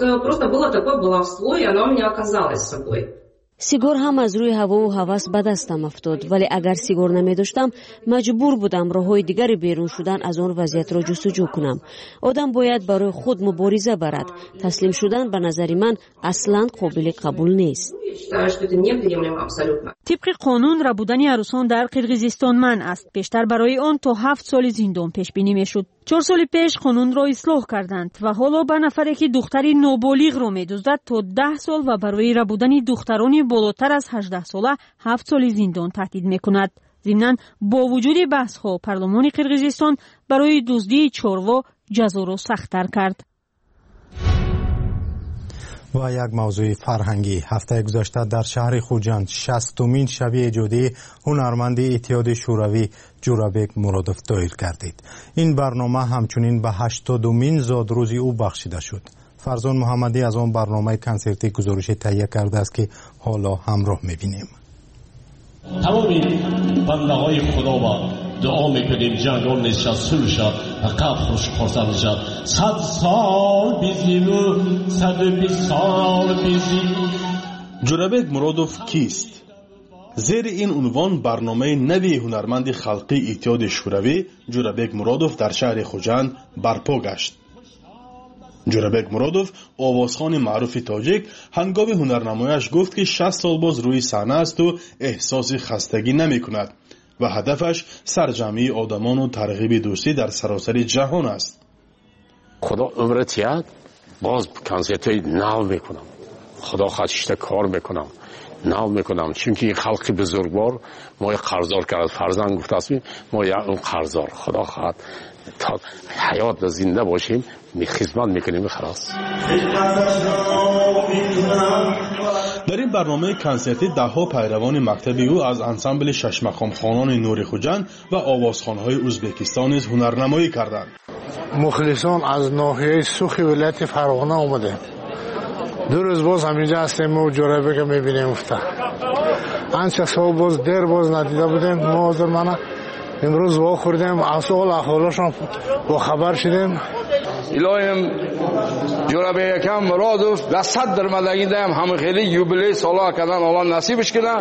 سیگار هم از روی هوا و هوس به دستم افتاد، ولی اگر سیگار نمی داشتم مجبور بودم راههای دیگری بیرون شدن از آن وضعیت را جستجو کنم. آدم باید برای خود مبارزه برد. تسلیم شدن به نظر من اصلا قابل قبول نیست. طبق قانون ربودن عروسان در قرقیزستان منع است. بیشتر برای آن تا 7 سال زندان پیش بینی میشد. 4 سال پیش قانون را اصلاح کردند و حالا به نفری که دختری نابالغ را می‌دزدد تا 10 سال و برای ربودن دختران بالاتر از 18 ساله 7 سال زندان تهدید می‌کند. ضمناً با وجود بحث‌ها پارلمان قرقیزستان برای دزدی چاروا جزا را سخت‌تر کرد. و یک موضوع فرهنگی. هفته گذشته در شهر خوجند 60مین شب ایجادی هنرمند اتحاد شوروی جورابک مرادوف دایر گردید. این برنامه همچنین به 80مین زادروزی او بخشیده شد. فرزان محمدی از آن برنامه کنسرتی گزارش تهیه کرده است که حالا همراه می‌بینیم. تمامی بنده‌های خدا با دعا میکنیم جنگان نیست صلح شد و قبل خورسند شد. 100 سال بیزیم و 120 سال بیزیم. جورابک مرادوف کیست؟ زیر این عنوان برنامه نوی هنرمند خلقی اتحاد شوروی جورابک مرادوف در شهر خوجند برپا گشت. جورابک مرادوف آوازخوان معروف تاجیک هنگام هنرنمایش گفت که 60 سال باز روی صحنه است و احساس خستگی نمی کند و هدفش سرجمعی آدمان و ترغیب دوستی در سراسر جهان است. خدا عمرت یاد باز کنسرت‌های نو میکنم. خدا خواهد کار میکنم. نو میکنم چون که خلق بزرگوار ما قرضدار کرد. فرزند گفته است ما اون قرضدار خدا خواهد تا حیات زنده باشیم خدمت میکنیم خلاص. در این برنامه کنسرتی دهها پیروان مکتب او از انسامبل شش مقام خوانان نور خوجند و آوازخوان‌های ازبکستان نیز هنرنمایی کردند. مخلصان از ناحیه سوخ ولایت فرغانه آمده. 2 روز باز همینجا هستیم و جورابک میبینیم افته. انچه سال باز دیر باز ندیده بودیم. ما حاضر منه امروز وا خوردیم از احوالشون با خبر شدیم. الهیم جورابک یکم مرادوف و 100 در مدگین دیم همه خیلی یوبیلی سالا کردن آوان نصیبش کنه.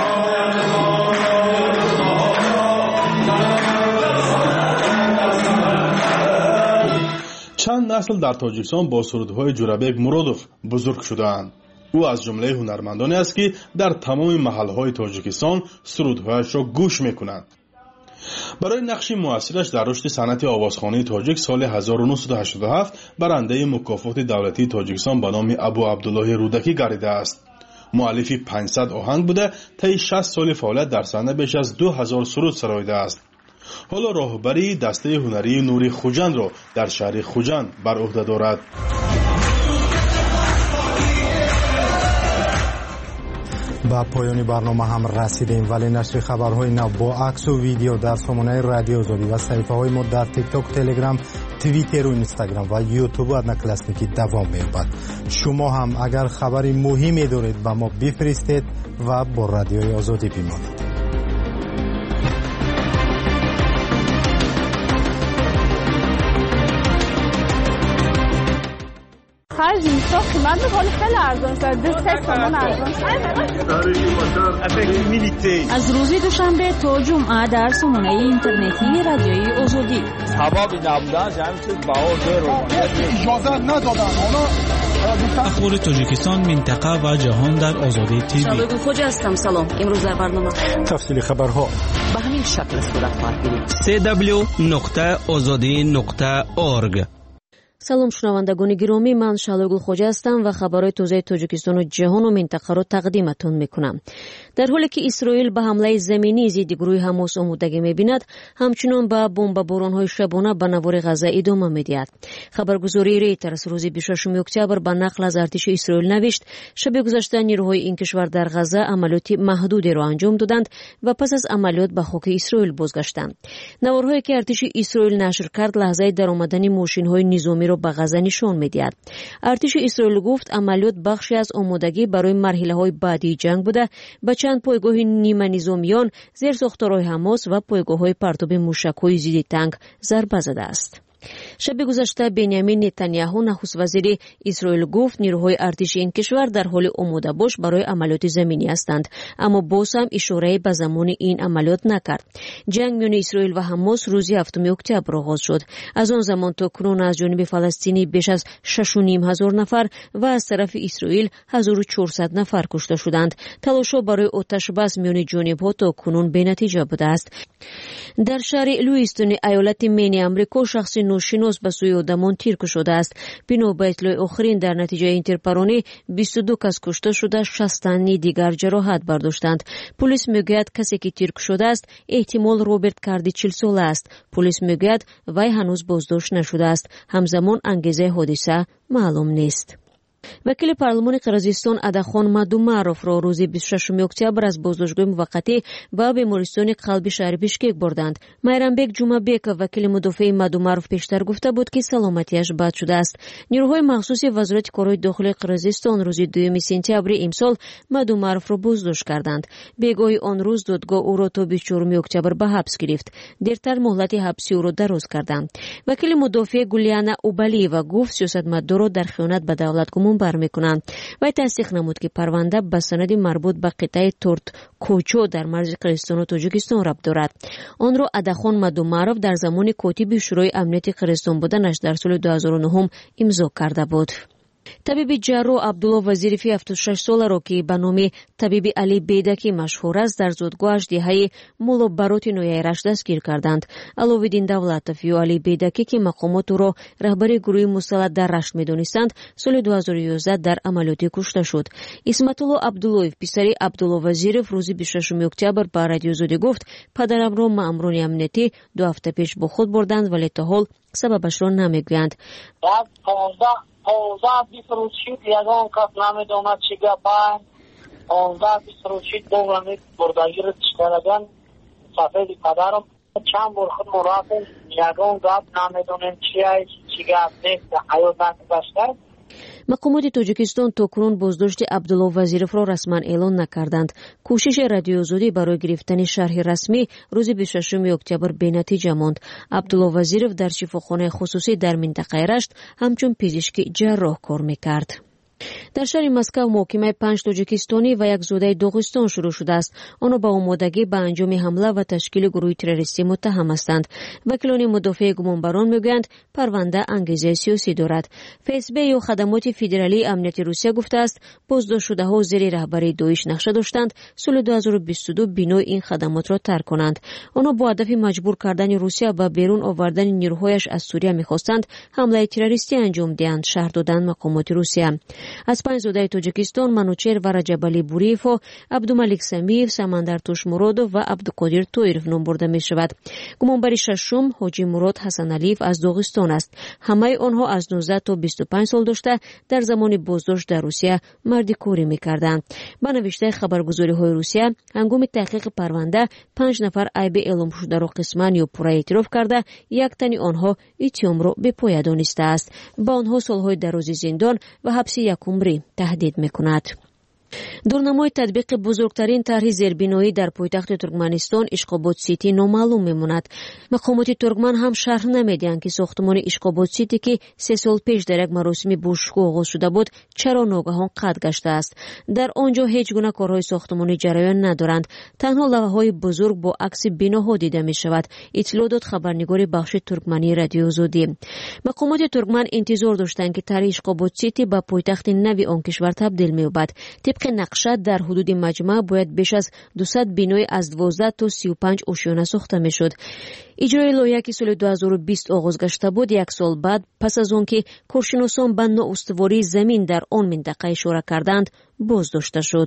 چند نسل در تاجیکستان با سرودهای جورابک مرادوف بزرگ شده‌اند. او از جمله هنرمندانی است که در تمام محلهای تاجیکستان سرودهایش را گوش می‌کنند. برای نقش موثرش در رشد صنعت آوازخوانی تاجیک سال 1987 برنده مکافات دولتی تاجیکستان به نام ابو عبدالله رودکی گردیده است. مؤلف 500 آهنگ بوده، طی 60 سال فعالیت در صحنه بیش از 2000 سرود سراییده است. حالا راهبری دسته هنری نور خوجند را در شهر خوجند بر عهده دارد. به پایان برنامه هم رسیدیم، ولی نشر خبرهای نو با عکس و ویدیو در سامانه رادیو آزادی و صفحه های ما در تیک تاک، تلگرام، توییتر و اینستاگرام و یوتیوب و ادنکلاسنیکی دوام می‌یابد. شما هم اگر خبری مهمی دارید به ما بفرستید و با رادیوی آزادی بمانید. خرج میشه قیمت حال خیلی ارزان شد. 2 تومان ارزان شد. از روز دوشنبه تا جمعه در سامانه اینترنتی رادیوی آزادی. سبب نبودن جمع شد بهار اجازه ندادن. اخبار تاجیکستان، منطقه و جهان در آزادی تیوی. شالوگل خوجا هستم. سلام. امروز در برنامه تفصیل خبرها به همین شکل صورت خواهد گرفت. www.azadi.org. سلام شنوندگان گرامی، من شالوگل خوجا هستم و خبرهای تازه تاجیکستان و جهان و منطقه را تقدیمتون میکنم. در حالی که اسرائیل به حمله زمینی ضد گروه حماس آمادگی میبیند، همچنان به بمباران‌های شبانه به نوار غزه ادامه میدهد. خبرگزاری ریترز روز 26 اکتبر به نقل از ارتش اسرائیل نوشت شب گذشته نیروهای این کشور در غزه عملیات محدودی را انجام دادند و پس از عملیات به خاک اسرائیل بازگشتند. نوارهایی که ارتش اسرائیل نشر کرد لحظه درآمدن ماشین‌های نظامی را به غزه نشان می‌دهد. ارتش اسرائیل گفت عملیات بخشی از آمادگی برای مرحله‌های بعدی جنگ بوده، به چند پایگاه نیمه نظامیان، زیرساختارهای حماس و پایگاه‌های پرتاب موشک‌های ضد تانک ضربه زده است. شب گذشته بنیامین نتانیاهو نخست وزیر اسرائیل گفت نیروهای ارتشی این کشور در حال آماده باش برای عملیات زمینی هستند، اما باز هم اشاره به زمان این عملیات نکرد. جنگ میان اسرائیل و حماس روز 7 اکتبر آغاز شد. از آن زمان تا کنون از جانب فلسطینی بیش از 6,500 نفر و از طرف اسرائیل 1400 نفر کشته شدند. تلاش‌ها برای آتش بس میان جانب‌ها تا کنون بی‌نتیجه بوده است. در شهر لوئیستون ایالت مین آمریکا شخص ناشناس به سوی آدمان تیر شده است. بنا به اطلاع آخرین در نتیجه این تیرپرانی 22 کس کشته شده، 60 تن دیگر جراحت برداشتند. پلیس میگوید کسی که تیر شده است احتمال روبرت کاردی 40 ساله است. پلیس میگوید وی هنوز بازداشت نشده است. همزمان انگیزه حادثه معلوم نیست. وکیل پارلمان قرقیزستان اداخان مادوماروف را روز 26 اکتبر از بازداشتگاه موقتی و بیمارستان قلبی شهر بیشکک بردند. میرانبек جومابек وکیل مدافع مادوماروف پیشتر گفته بود که سلامتیش بد شده است. نیروهای مخصوص وزارت کارهای داخلی قرقیزستان روز 2 سپتامبر امسال مادوماروف را بازداشت کردند. بگاهی آن روز دادگاه او را تا 24 اکتبر به حبس گرفت. دیرتر مهلت حبسی او را دراز کردند. وکیل مدافع گولیانا اوبالیوا گفت سیاستمدار را در خیانت به دولت برمیکنند. و تصدیق نمود که پرونده به سند مربوط به قطعه تورت کوچو در مرز قرقیزستان و تاجیکستان ربط دارد. آن را اداخان مادوماروف در زمان کاتب شورای امنیت قرقیزستان بودنش در سال 2009 امضا کرده بود. طبیب جراح عبدالله وزیرفی 76 ساله را که به نام طبیب علی بیدکی مشهور است در زادگاه اژدهای مولا برات نویرش دستگیر کردند. علاوالدین دولتوی و علی بیدکی که مقامات او را رهبر گروه مسلح در رشت می‌دانستند سال 2011 در عملیاتی کشته شد. اسمت الله عبدالله پسر عبدالله وزیرف روز 26 اکتبر به رادیو زاده گفت پدرم را ماموران امنیتی 2 هفته پیش با خود بردند ولی تا حال سببش را نمیگویند. 15 روشید یگان کس نمیدوند چی گپند. 15 روشید دومی بردگیر تشترگان سفید پدرم چند بار خود مرافع یگان گپ نمیدونیم چی گپ نیست حیات نکشتند. مقامات تاجیکستان تا کنون بازداشت عبدالله وزیرف را رسما اعلان نکردند. کوشش رادیو آزادی برای گرفتن شرح رسمی روز 26 اکتبر بی‌نتیجه ماند. عبدالله وزیرف در شفاخانه خصوصی در منطقه رشت همچون پزشکی جراح کار میکرد. در شهر مسکو محاکمه 5 تاجیکستانی و 1 زاده داغستان شروع شده است. آنها با آمادگی به انجام حمله و تشکیل گروه تروریستی متهم هستند. وکیلان مدافع گمانبران میگویند پرونده انگیزه سیاسی دارد. فسب یا خدمات فدرالی امنیت روسیه گفته است بازداشت شده ها زیر رهبری داعش نقشه داشتند سال 2022 بنای این خدمات را ترک کنند. آنها با هدف مجبور کردن روسیه به بیرون آوردن نیروهایش از سوریه میخواستند حمله تروریستی انجام دهند، شرح دادند مقامات روسیه. از 5 زاده تاجیکستان منوچهر و رجب علی بوریف و عبدالملک سمیف، سمندر توشمرودوف و عبدالقادر تویرف نام برده می شود. گمانبر ششم حاجی مراد حسن علیف از داغستان است. همه آنها از 19 تا 25 سال داشته در زمان بازداشت در روسیه مردکاری می کردند. به نوشته خبرگزاری های روسیه هنگام تحقیق پرونده 5 نفر عیب اعلام شده را قسما یا پوره اعتراف کرده، 1 تن آنها اتهام را به پای دانسته است. با آنها سالهای درازی زندان و حبس 1 عمری تهدید میکند. دورنمای تطبیق بزرگترین طرح زیربنایی در پایتخت ترکمنستان اشقاباد سیتی نامعلوم میماند. مقامات ترکمن هم شرح نمیدهند که ساختمان اشقاباد سیتی که 3 سال پیش در یک مراسم بوشکوه آغاز شده بود چرا ناگهان قطع گشته است. در آنجا هیچ گونه کارهای ساختمانی جریان ندارند. تنها لوحه‌های بزرگ با عکس بناها دیده می شود. اطلاع داد خبرنگار بخش ترکمنی رادیو آزادی. مقامات ترکمن انتظار داشتند که طرح اشقاباد سیتی به پایتخت نوی آن کشور تبدیل می‌یابد. طبق نقشه در حدود مجمع باید بیش از 200 بنای از 12 تا 35 آشیانه ساخته میشد. اجرای لایحه که سال 2020 آغاز گشته بود 1 سال بعد پس از آن که کارشناسان به نااستواری زمین در آن منطقه اشاره کردند بازداشته شد.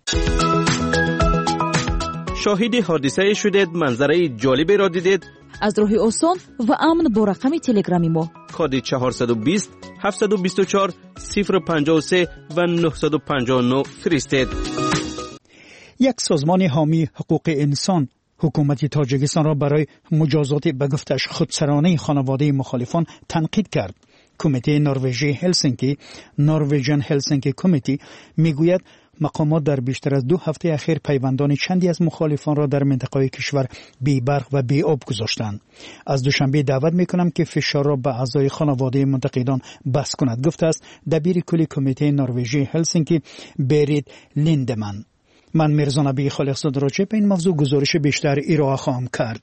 شاهد حادثه شدید، منظره جالبی را دیدید؟ از راه آسان و امن با رقم تلگرامی ما کد 420 724 053 و 959 فرستید. یک سازمان حامی حقوق انسان حکومت تاجیکستان را برای مجازات به گفتش خودسرانه خانواده مخالفان تنقید کرد. کمیته نروژی هلسینکی نروژن هلسینکی کمیتی میگوید مقامات در بیشتر از 2 هفته اخیر پیوندان چندی از مخالفان را در منطقه کشور بی برق و بی آب گذاشتند. از دوشنبه دعوت میکنم که فشار را به اعضای خانواده منتقدان بس کند، گفته است دبیر کل کمیته نروژی هلسینکی برید لیندمن. من میرزا نبی خالقزاده راجع به این موضوع گزارش بیشتر ارائه خواهم کرد.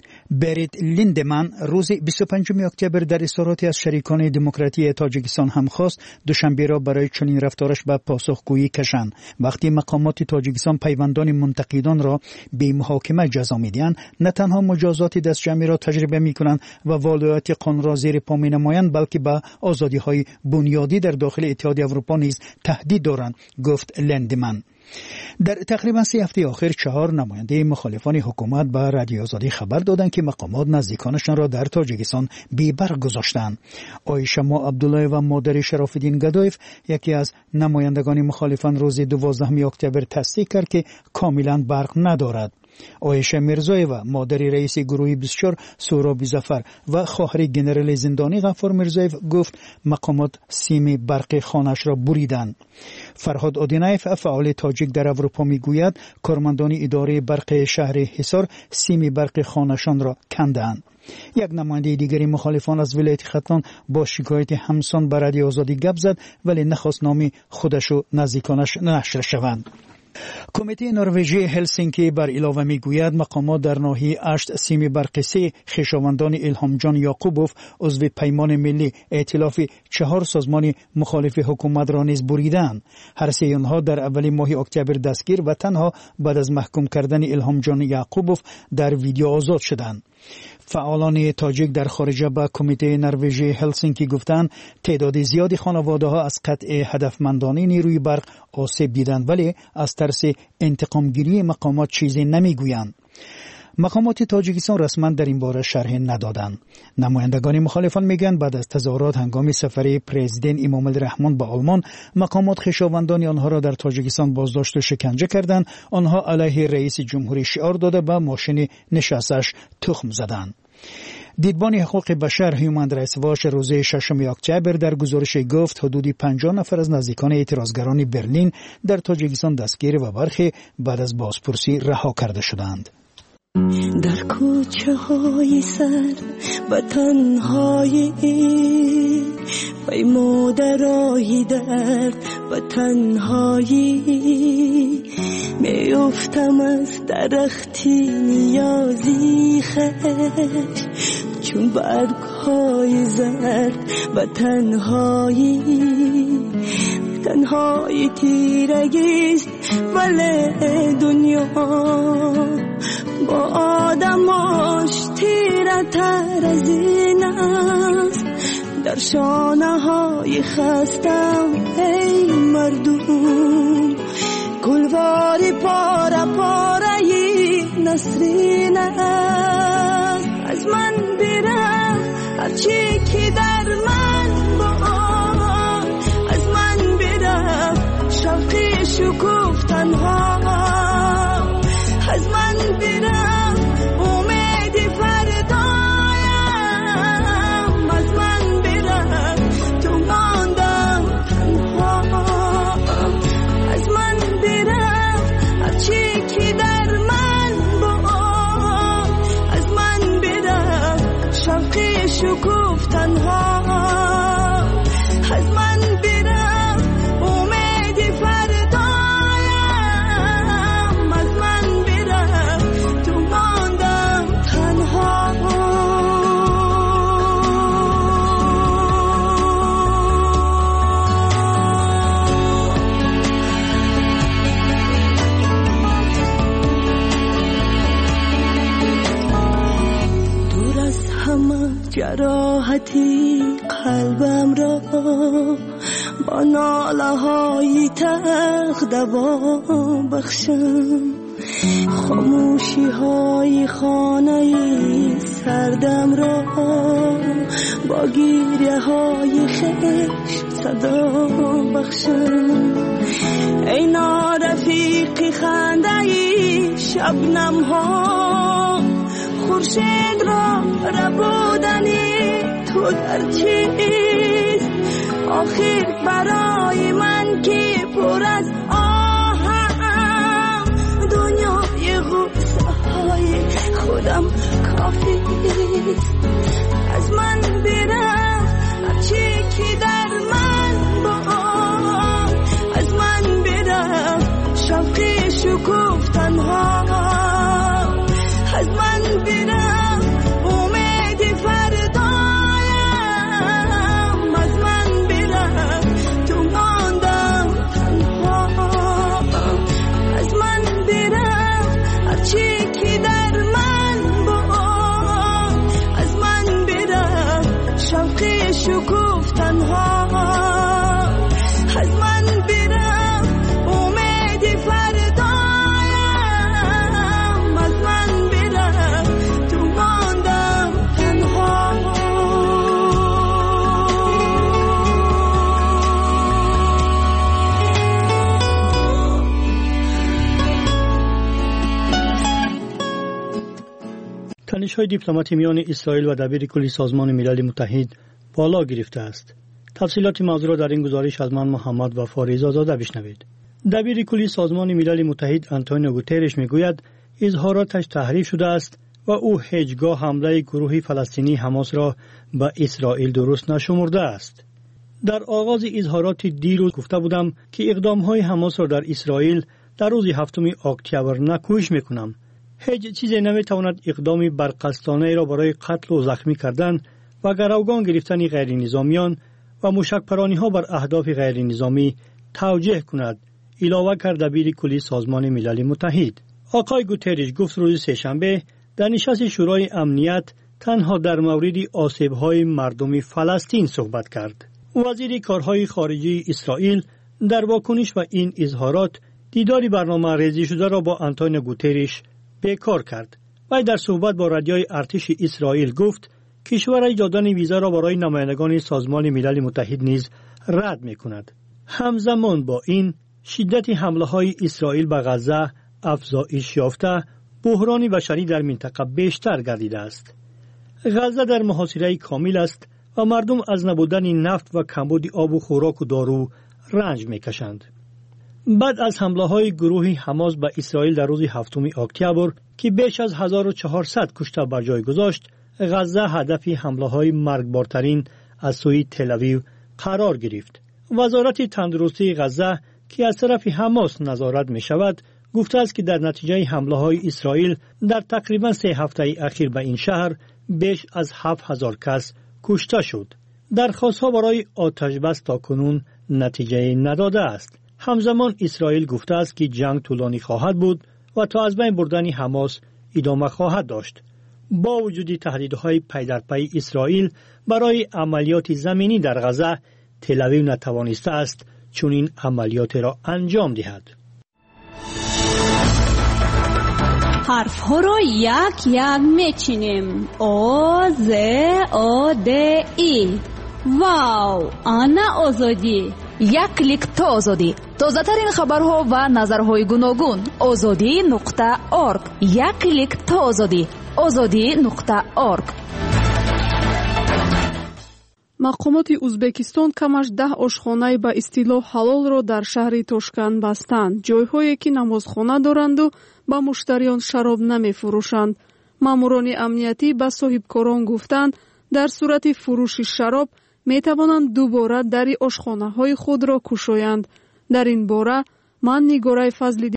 برید لیندمن روز 25 اکتبر در اظهاراتی از شریکان دموکراتی تاجیکستان هم خواست دوشنبه را برای چنین رفتارش به پاسخگویی کشند. وقتی مقامات تاجیکستان پیوندان منتقدان را به محاکمه جزا میدهند، نه تنها مجازات دستجمعی را تجربه میکنند و ولایت قانون را زیر پا مینمایند، بلکه به آزادی‌های بنیادی در داخل اتحادیه اروپا نیز تهدید دارند، گفت لیندمن. در تقریبا 3 هفته آخر 4 نماینده مخالفان حکومت به رادیو آزادی خبر دادند که مقامات نزدیکانشان را در تاجیکستان بی برق گذاشتند. عایشه ما عبدالله و مادر شرف الدین گدایف، یکی از نمایندگان مخالفان، روز 12 اکتبر تصدیق کرد که کاملا برق ندارد. عایشه میرزایeva مادر رئیس گروه 24 سهراب ظفر و خواهر گنرال زندانی غفار میرزایف گفت مقامات سیم برق خانش را بریدند. فرهاد آدینایف فعال تاجیک در اروپا میگوید کارمندان اداره برق شهر حصار سیم برق خانشان را کندند. یک نماینده دیگری مخالفان از ولایت ختلان با شکایت همسان به رادیو آزادی گپ زد، ولی نخواست نام خودش و نزدیکانش نشر شوند. کمیته نروژی هلسینکی بر علاوه میگوید مقامات در ناحیه اشت سیم برق 3 خویشاوندان الهام جان یعقوبوف عضو پیمان ملی ائتلاف 4 سازمان مخالف حکومت را نیز بریدند. هر سه آنها در اول ماه اکتبر دستگیر و تنها بعد از محکوم کردن الهام جان یعقوبوف در ویدیو آزاد شدند. فعالان تاجیک در خارجه به کمیته نروژی هلسینکی گفتند تعداد زیادی خانواده ها از قطع هدفمندانه نیروی برق آسیب دیدند، ولی از ترس انتقام گیری مقامات چیزی نمیگویند. مقامات تاجیکستان رسما در این باره شرح ندادند. نمایندگان مخالفان میگن بعد از تظاهرات هنگام سفر پرزیدنت امام الرحمن به آلمان، مقامات خویشاوندان آنها را در تاجیکستان بازداشت و شکنجه کردند. آنها علیه رئیس جمهوری شعار داده به ماشین نشستش تخم زدند. دیدبان حقوق بشر هیومن رایتس واچ روز 6 اکتبر در گزارش گفت حدود 50 نفر از نزدیکان اعتراضگران برلین در تاجیکستان دستگیر و برخی بعد از بازپرسی رها کرده شدند. در کوچه های سر و تنهایی پیموده راهی درد و تنهایی میافتم از درختی نیازی خش چون برگ های زرد و تنهایی تنهایی تیرگیست ولی دنیا با آدماش تیره تر از این است. در شانه های خستم ای مردم گلواری پاره پاره نسرین است. از من بیرم هرچی که در من با از من بیرم شوقی شکوف تنها از من بیرم امیدی فردایم از من بیرم تو ماندم تنها از من بیرم هرچی که در من با از من بیرم شوقی شکوف تنها از من بیرم امیدی فردایم از من بیرم تو ماندم تنها دور از همه جراحتی قلبم را با ناله های تلخ دوا بخشم خاموشی های خانه سردم را با گیریه های خش صدا بخشم ای نارفیقی خنده شبنم ها خورشید را ربودنی تو در چیست آخر برای من که پر از آهم دنیای غصه های خودم کافی از من برم هرچی که در من با از من برم شوقی شکوفتن ها از من برم امید فردایم از من برم تو ماندم تنها از من برم هرچی که در من با از من برم شوقی شکوفتن ها از من برم امید فردایم از من برم تو ماندم تنها تنش‌های دیپلماتی میان اسرائیل و دبیر کلی سازمان ملل متحد بالا گرفته است. تفصیلات موضوع را در این گزارش از من محمد وفا رضازاده بشنوید. دبیر کلی سازمان ملل متحد آنتونیو گوترش میگوید اظهاراتش تحریف شده است و او هیچگاه حمله گروه فلسطینی حماس را به اسرائیل درست نشمرده است. در آغاز اظهارات دیروز گفته بودم که اقدام‌های حماس را در اسرائیل در روز 7 اکتبر نکوش میکنم. هیچ چیزی نمیتواند اقدام برقصدانه را برای قتل و زخمی کردن و گروگان گرفتن غیر نظامیان و موشک‌پرانی ها بر اهداف غیر نظامی توجیه کند. علاوه کرد دبیر کلی سازمان ملل متحد. آقای گوترش گفت روز سه‌شنبه در نشست شورای امنیت تنها در مورد آسیب‌های مردم فلسطین صحبت کرد. وزیر کارهای خارجه اسرائیل در واکنش به این اظهارات دیداری برنامه ریزی شده را با آنتونیو گوترش بیکار کرد. وی در صحبت با رادیوی ارتش اسرائیل گفت کشورش دادن ویزا را برای نمایندگان سازمان ملل متحد نیز رد می‌کند. همزمان با این شدت حمله‌های اسرائیل به غزه افزایش یافته بحران بشری در منطقه بیشتر گردیده است. غزه در محاصره کامل است و مردم از نبودن نفت و کمبود آب و خوراک و دارو رنج می‌کشند. بعد از حمله‌های گروه حماس به اسرائیل در روز 7 اکتبر که بیش از 1400 کشته بر جای گذاشت، غزه هدف حمله‌های مرگبارترین از سوی تل‌آویو قرار گرفت. وزارت تندرستی غزه که از طرف حماس نظارت می‌شود، گفته است که در نتیجه حمله‌های اسرائیل در تقریباً 3 هفته اخیر به این شهر بیش از 7000 کس کشته شد. درخواست‌ها برای آتش‌بس تاکنون نتیجه نداده است. همزمان اسرائیل گفته است که جنگ طولانی خواهد بود و تا از بین بردن حماس ادامه خواهد داشت. با وجود تهدیدهای پی در پی اسرائیل برای عملیات زمینی در غزه، تل‌آویو نتوانسته است چون این عملیات را انجام دهد. حرف‌ها را یک یک میچینیم. آ ز آ د ای. واو، آنا آزادی. یک کلیک تا آزادی. تازه‌ترین خبرها و نظرهای گوناگون. azadi.org. یک کلیک تا آزادی. azadi.org. мақомоти ӯзбекистон камаш 10 ошхонаи ба истилоҳ ҳалолро дар шаҳри тошканд бастанд. ҷойҳое ки намозхона доранду ба муштариён шароб намефурӯшанд. маъмурони амниятӣ ба соҳибкорон гуфтанд, дар сурати фурӯши шароб метавонанд дубора дари ошхонаҳои худро кушоянд. дар ин бора ман Нигораи Фазлиддин